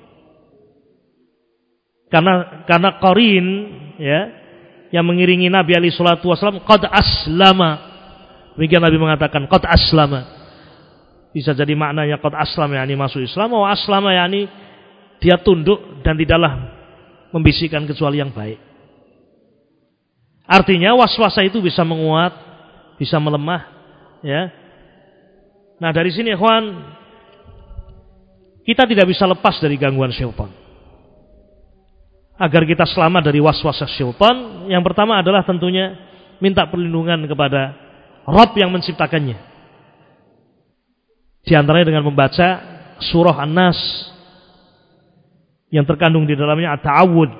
Karena karena qarin ya yang mengiringi Nabi alaihi salatu wasallam qad aslama. Demikian Nabi mengatakan qad aslama. Bisa jadi maknanya qad aslama yakni masuk Islam, wa aslama yakni dia tunduk dan tidaklah membisikkan kecuali yang baik. Artinya waswasa itu bisa menguat, bisa melemah, ya. Nah, dari sini ikhwan, kita tidak bisa lepas dari gangguan syaitan. Agar kita selamat dari waswasa syaitan, yang pertama adalah tentunya minta perlindungan kepada Rabb yang menciptakannya. Di antaranya dengan membaca surah An-Nas yang terkandung di dalamnya at-ta'awud.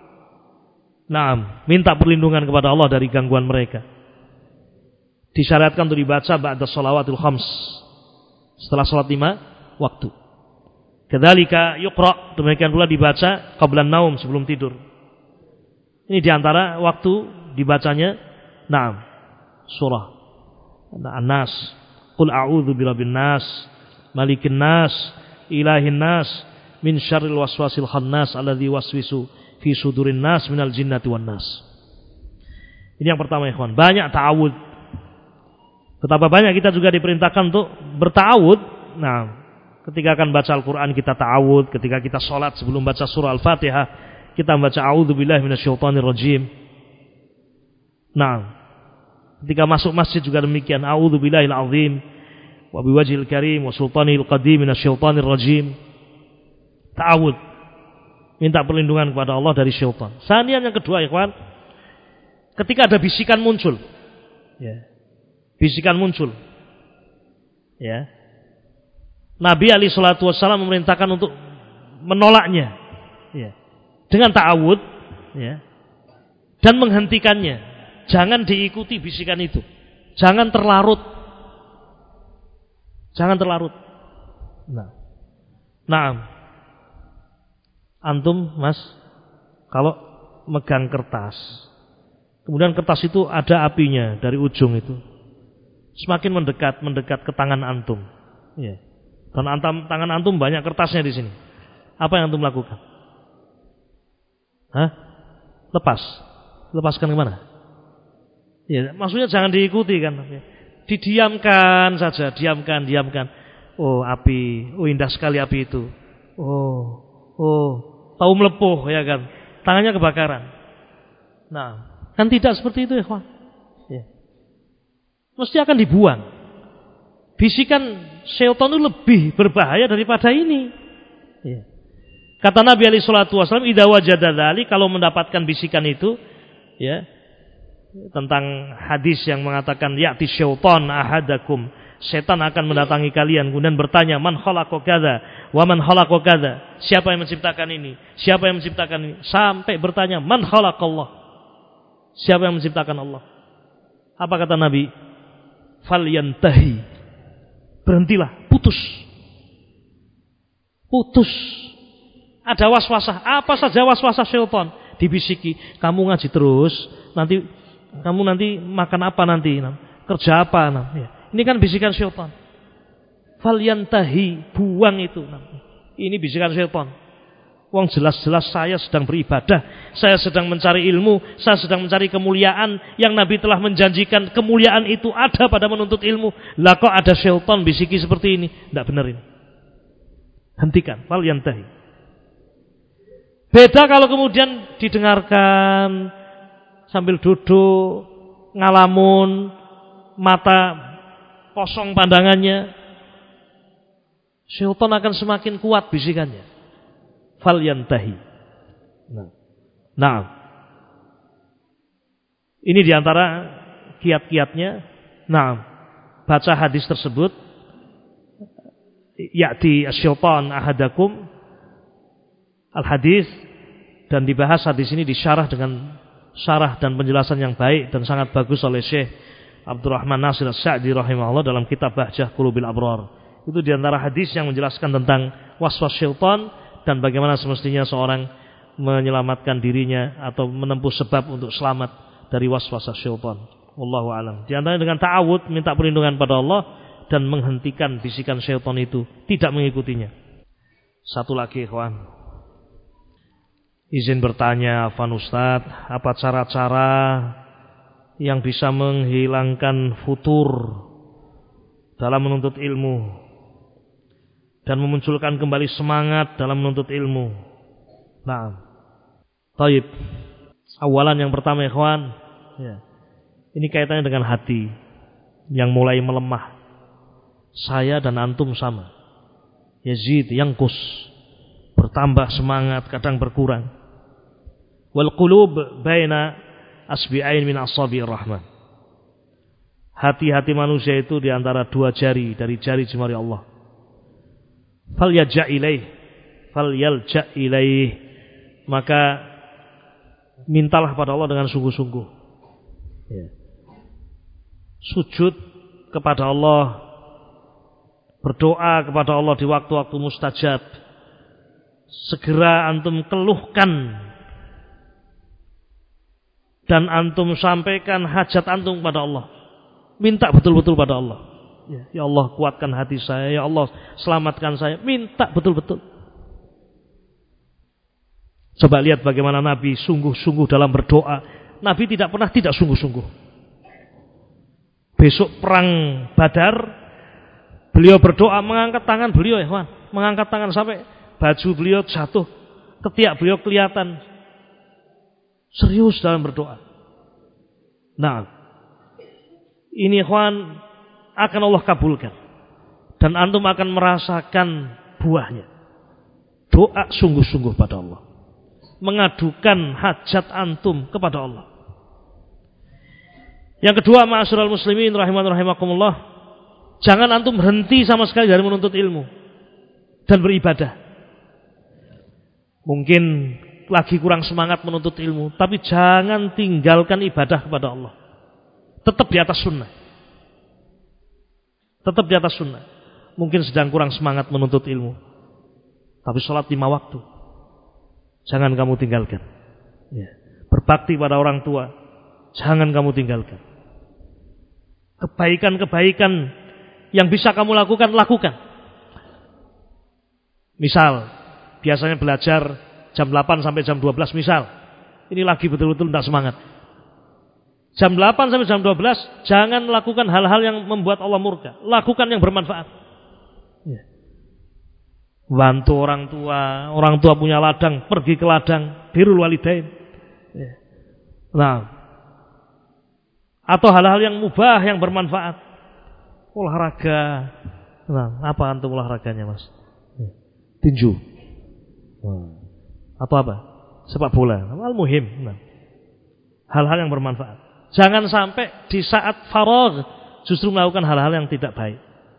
Nah, minta perlindungan kepada Allah dari gangguan mereka. Disyariatkan untuk dibaca ba'da shalawatul khams, setelah salat lima waktu. Kadzalika yuqra, demikian pula dibaca qabla naum, sebelum tidur. Ini diantara waktu dibacanya nah surah An-Nas. Qul a'udzu birabbin nas, malikin nas, ilahin nas, min syarril waswasil khannas alladzi waswisu fi sudurin nas minal jinnati wan nas. Ini yang pertama ikhwan, banyak ta'awud. Betapa banyak kita juga diperintahkan untuk berta'awud. Nah, ketika akan baca Al-Qur'an kita ta'awud, ketika kita salat sebelum baca surah Al-Fatihah kita membaca a'udzubillahi minasyaitonir rajim. Nah, ketika masuk masjid juga demikian, a'udzubillahil azim wa biwajhil karim wa sultanil qadim minasyaitonir rajim. Ta'awud, minta perlindungan kepada Allah dari syaitan. Sanian yang kedua ikhwan, ketika ada bisikan muncul, ya, bisikan muncul, ya, Nabi alaihi salatu wasallam memerintahkan untuk menolaknya, ya, dengan ta'awud, ya, dan menghentikannya. Jangan diikuti bisikan itu, jangan terlarut, jangan terlarut. Nah, nah. Antum mas, kalau megang kertas, kemudian kertas itu ada apinya dari ujung itu, semakin mendekat mendekat ke tangan antum, ya. Dan antum, tangan antum banyak kertasnya di sini. Apa yang antum lakukan? Hah? Lepas, lepaskan kemana? Ya, maksudnya jangan diikuti kan? Didiamkan saja, diamkan, diamkan. Oh api, oh indah sekali api itu. Oh. Oh, tahu melepuh ya kan, tangannya kebakaran. Nah, kan tidak seperti itu ya kawan. Ya. Mesti akan dibuang. Bisikan syaitan itu lebih berbahaya daripada ini. Ya. Kata Nabi alaihi salatu wasallam, idza wajada dzalik, kalau mendapatkan bisikan itu, ya, tentang hadis yang mengatakan ya'ti syaitan ahadakum, setan akan mendatangi kalian kemudian bertanya, man khalaqa kadza wa man khalaqa kadza, siapa yang menciptakan ini, siapa yang menciptakan ini, sampai bertanya man khalaqallah, siapa yang menciptakan Allah. Apa kata Nabi? Falyantahi, berhentilah, putus, putus. Ada waswasah, apa saja waswasah syaitan, dibisiki, kamu ngaji terus, nanti kamu nanti makan apa nanti, kerja apa nanti. Ini kan bisikan syaitan. Falyantahi, buang itu. Ini bisikan syaitan. Wong jelas-jelas saya sedang beribadah, saya sedang mencari ilmu, saya sedang mencari kemuliaan yang Nabi telah menjanjikan kemuliaan itu ada pada menuntut ilmu. Lah kok ada syaitan bisiki seperti ini? Tidak benar ini. Hentikan, falyantahi. Beda kalau kemudian didengarkan sambil duduk, ngalamun, mata kosong pandangannya, syaitan akan semakin kuat bisikannya. Falyantahi. Nah, nah, ini diantara kiat-kiatnya. Nah, baca hadis tersebut, ya'ti asyaitan ahadakum al-hadis, dan dibahas hadis ini disyarah dengan syarah dan penjelasan yang baik dan sangat bagus oleh Syekh Abdurrahman Nasir As-Sa'di rahimahullah dalam kitab Bahjah Qulubil Abrar. Itu diantara hadis yang menjelaskan tentang waswas syaitan dan bagaimana semestinya seorang menyelamatkan dirinya atau menempuh sebab untuk selamat dari waswas syaitan. Wallahu a'lam. Di antaranya dengan ta'awud, minta perlindungan pada Allah dan menghentikan bisikan syaitan itu, tidak mengikutinya. Satu lagi, ikhwan. Izin bertanya, Afwan Ustaz, apa cara-cara yang bisa menghilangkan futur dalam menuntut ilmu dan memunculkan kembali semangat dalam menuntut ilmu? Nah, taib. Awalan yang pertama, ikhwan, ya, ini kaitannya dengan hati yang mulai melemah. Saya dan antum sama. Yazid, yangkus, bertambah semangat, kadang berkurang. Wal qulub baina asbi'ain min asabi'ir rahman. Hati-hati manusia itu di antara dua jari dari jari jemari Allah. Fal yalja ilaih, fal yalja ilaih. Maka mintalah pada Allah dengan sungguh-sungguh. Ya. Sujud kepada Allah, berdoa kepada Allah di waktu-waktu mustajab. Segera antum keluhkan dan antum sampaikan hajat antum kepada Allah. Minta betul-betul pada Allah. Ya, ya Allah, kuatkan hati saya. Ya Allah, selamatkan saya. Minta betul-betul. Coba lihat bagaimana Nabi sungguh-sungguh dalam berdoa. Nabi tidak pernah tidak sungguh-sungguh. Besok perang Badar, beliau berdoa, mengangkat tangan beliau, ya, mengangkat tangan sampai baju beliau jatuh, ketiak beliau kelihatan. Serius dalam berdoa. Nah, ini, ikhwan, akan Allah kabulkan. Dan antum akan merasakan buahnya. Doa sungguh-sungguh pada Allah. Mengadukan hajat antum kepada Allah. Yang kedua, ma'asyiral muslimin rahiman rahimakumullah, jangan antum berhenti sama sekali dari menuntut ilmu dan beribadah. Mungkin lagi kurang semangat menuntut ilmu, tapi jangan tinggalkan ibadah kepada Allah. Tetap di atas sunnah. Tetap di atas sunnah. Mungkin sedang kurang semangat menuntut ilmu, tapi sholat lima waktu jangan kamu tinggalkan. Ya. Berbakti pada orang tua jangan kamu tinggalkan. Kebaikan-kebaikan yang bisa kamu lakukan, lakukan. Misal, biasanya belajar jam delapan sampai jam dua belas misal. Ini lagi betul-betul tidak semangat. Jam delapan sampai jam dua belas jangan lakukan hal-hal yang membuat Allah murka. Lakukan yang bermanfaat. Ya. Bantu orang tua, orang tua punya ladang, pergi ke ladang, birrul walidain. Ya. Nah, atau hal-hal yang mubah yang bermanfaat. Olahraga. Nah, apa antum olahraganya, Mas? Ya. Tinju. Nah. Atau apa? Sepak bola. Al-muhim. Nah. Hal-hal yang bermanfaat. Jangan sampai di saat faragh justru melakukan hal-hal yang tidak baik.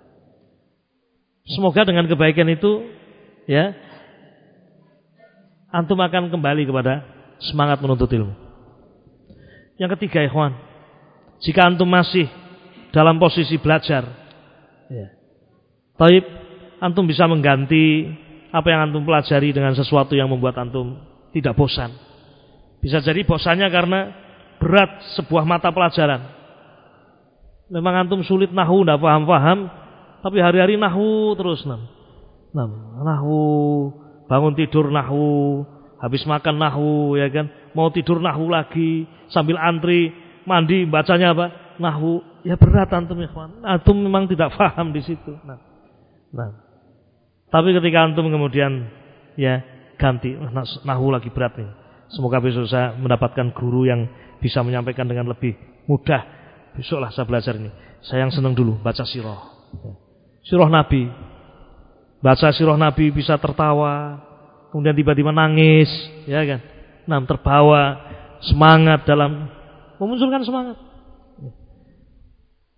Semoga dengan kebaikan itu, ya, antum akan kembali kepada semangat menuntut ilmu. Yang ketiga, ikhwan, jika antum masih dalam posisi belajar, ya, taib, antum bisa mengganti apa yang antum pelajari dengan sesuatu yang membuat antum tidak bosan. Bisa jadi bosannya karena berat sebuah mata pelajaran. Memang antum sulit nahwu, tidak paham-paham, tapi hari-hari nahwu terus. Nah, nah, nahwu, bangun tidur nahwu, habis makan nahwu, ya kan? Mau tidur nahwu lagi, sambil antri mandi bacanya apa? Nahwu. Ya berat antum, ikhwan. Antum memang tidak paham di situ. Nah, nah. Tapi ketika antum kemudian ya ganti, nahwu lagi berat nih. Semoga besok saya mendapatkan guru yang bisa menyampaikan dengan lebih mudah. Besoklah saya belajar ini. Saya yang senang dulu baca sirah. Sirah Nabi. Baca sirah Nabi bisa tertawa, kemudian tiba-tiba nangis, ya kan? Nah, terbawa semangat dalam memunculkan semangat.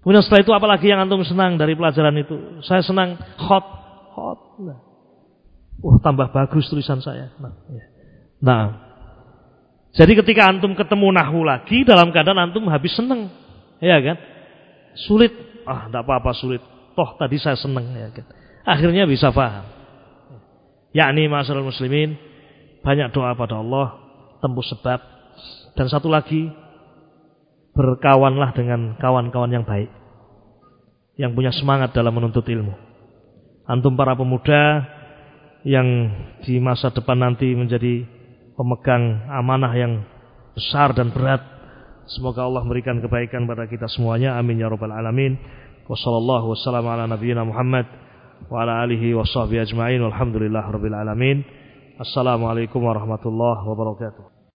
Kemudian setelah itu apalagi yang antum senang dari pelajaran itu? Saya senang khot, khot. Nah. Wah, tambah bagus tulisan saya. Nah, ya. Nah, jadi ketika antum ketemu nahwu lagi dalam keadaan antum habis senang, ya kan? Sulit, ah, tidak apa-apa sulit. Toh tadi saya senang, ya kan? Akhirnya bisa paham. Yakni ma'asyiral muslimin, banyak doa pada Allah, tembus sebab, dan satu lagi, berkawanlah dengan kawan-kawan yang baik, yang punya semangat dalam menuntut ilmu. Antum para pemuda yang di masa depan nanti menjadi pemegang amanah yang besar dan berat. Semoga Allah memberikan kebaikan pada kita semuanya. Amin ya rabbal alamin. Wassallallahu wassalamu ala nabiyyina Muhammad wa ala alihi washabbihi ajma'in. Walhamdulillah rabbil alamin. Assalamualaikum warahmatullahi wabarakatuh.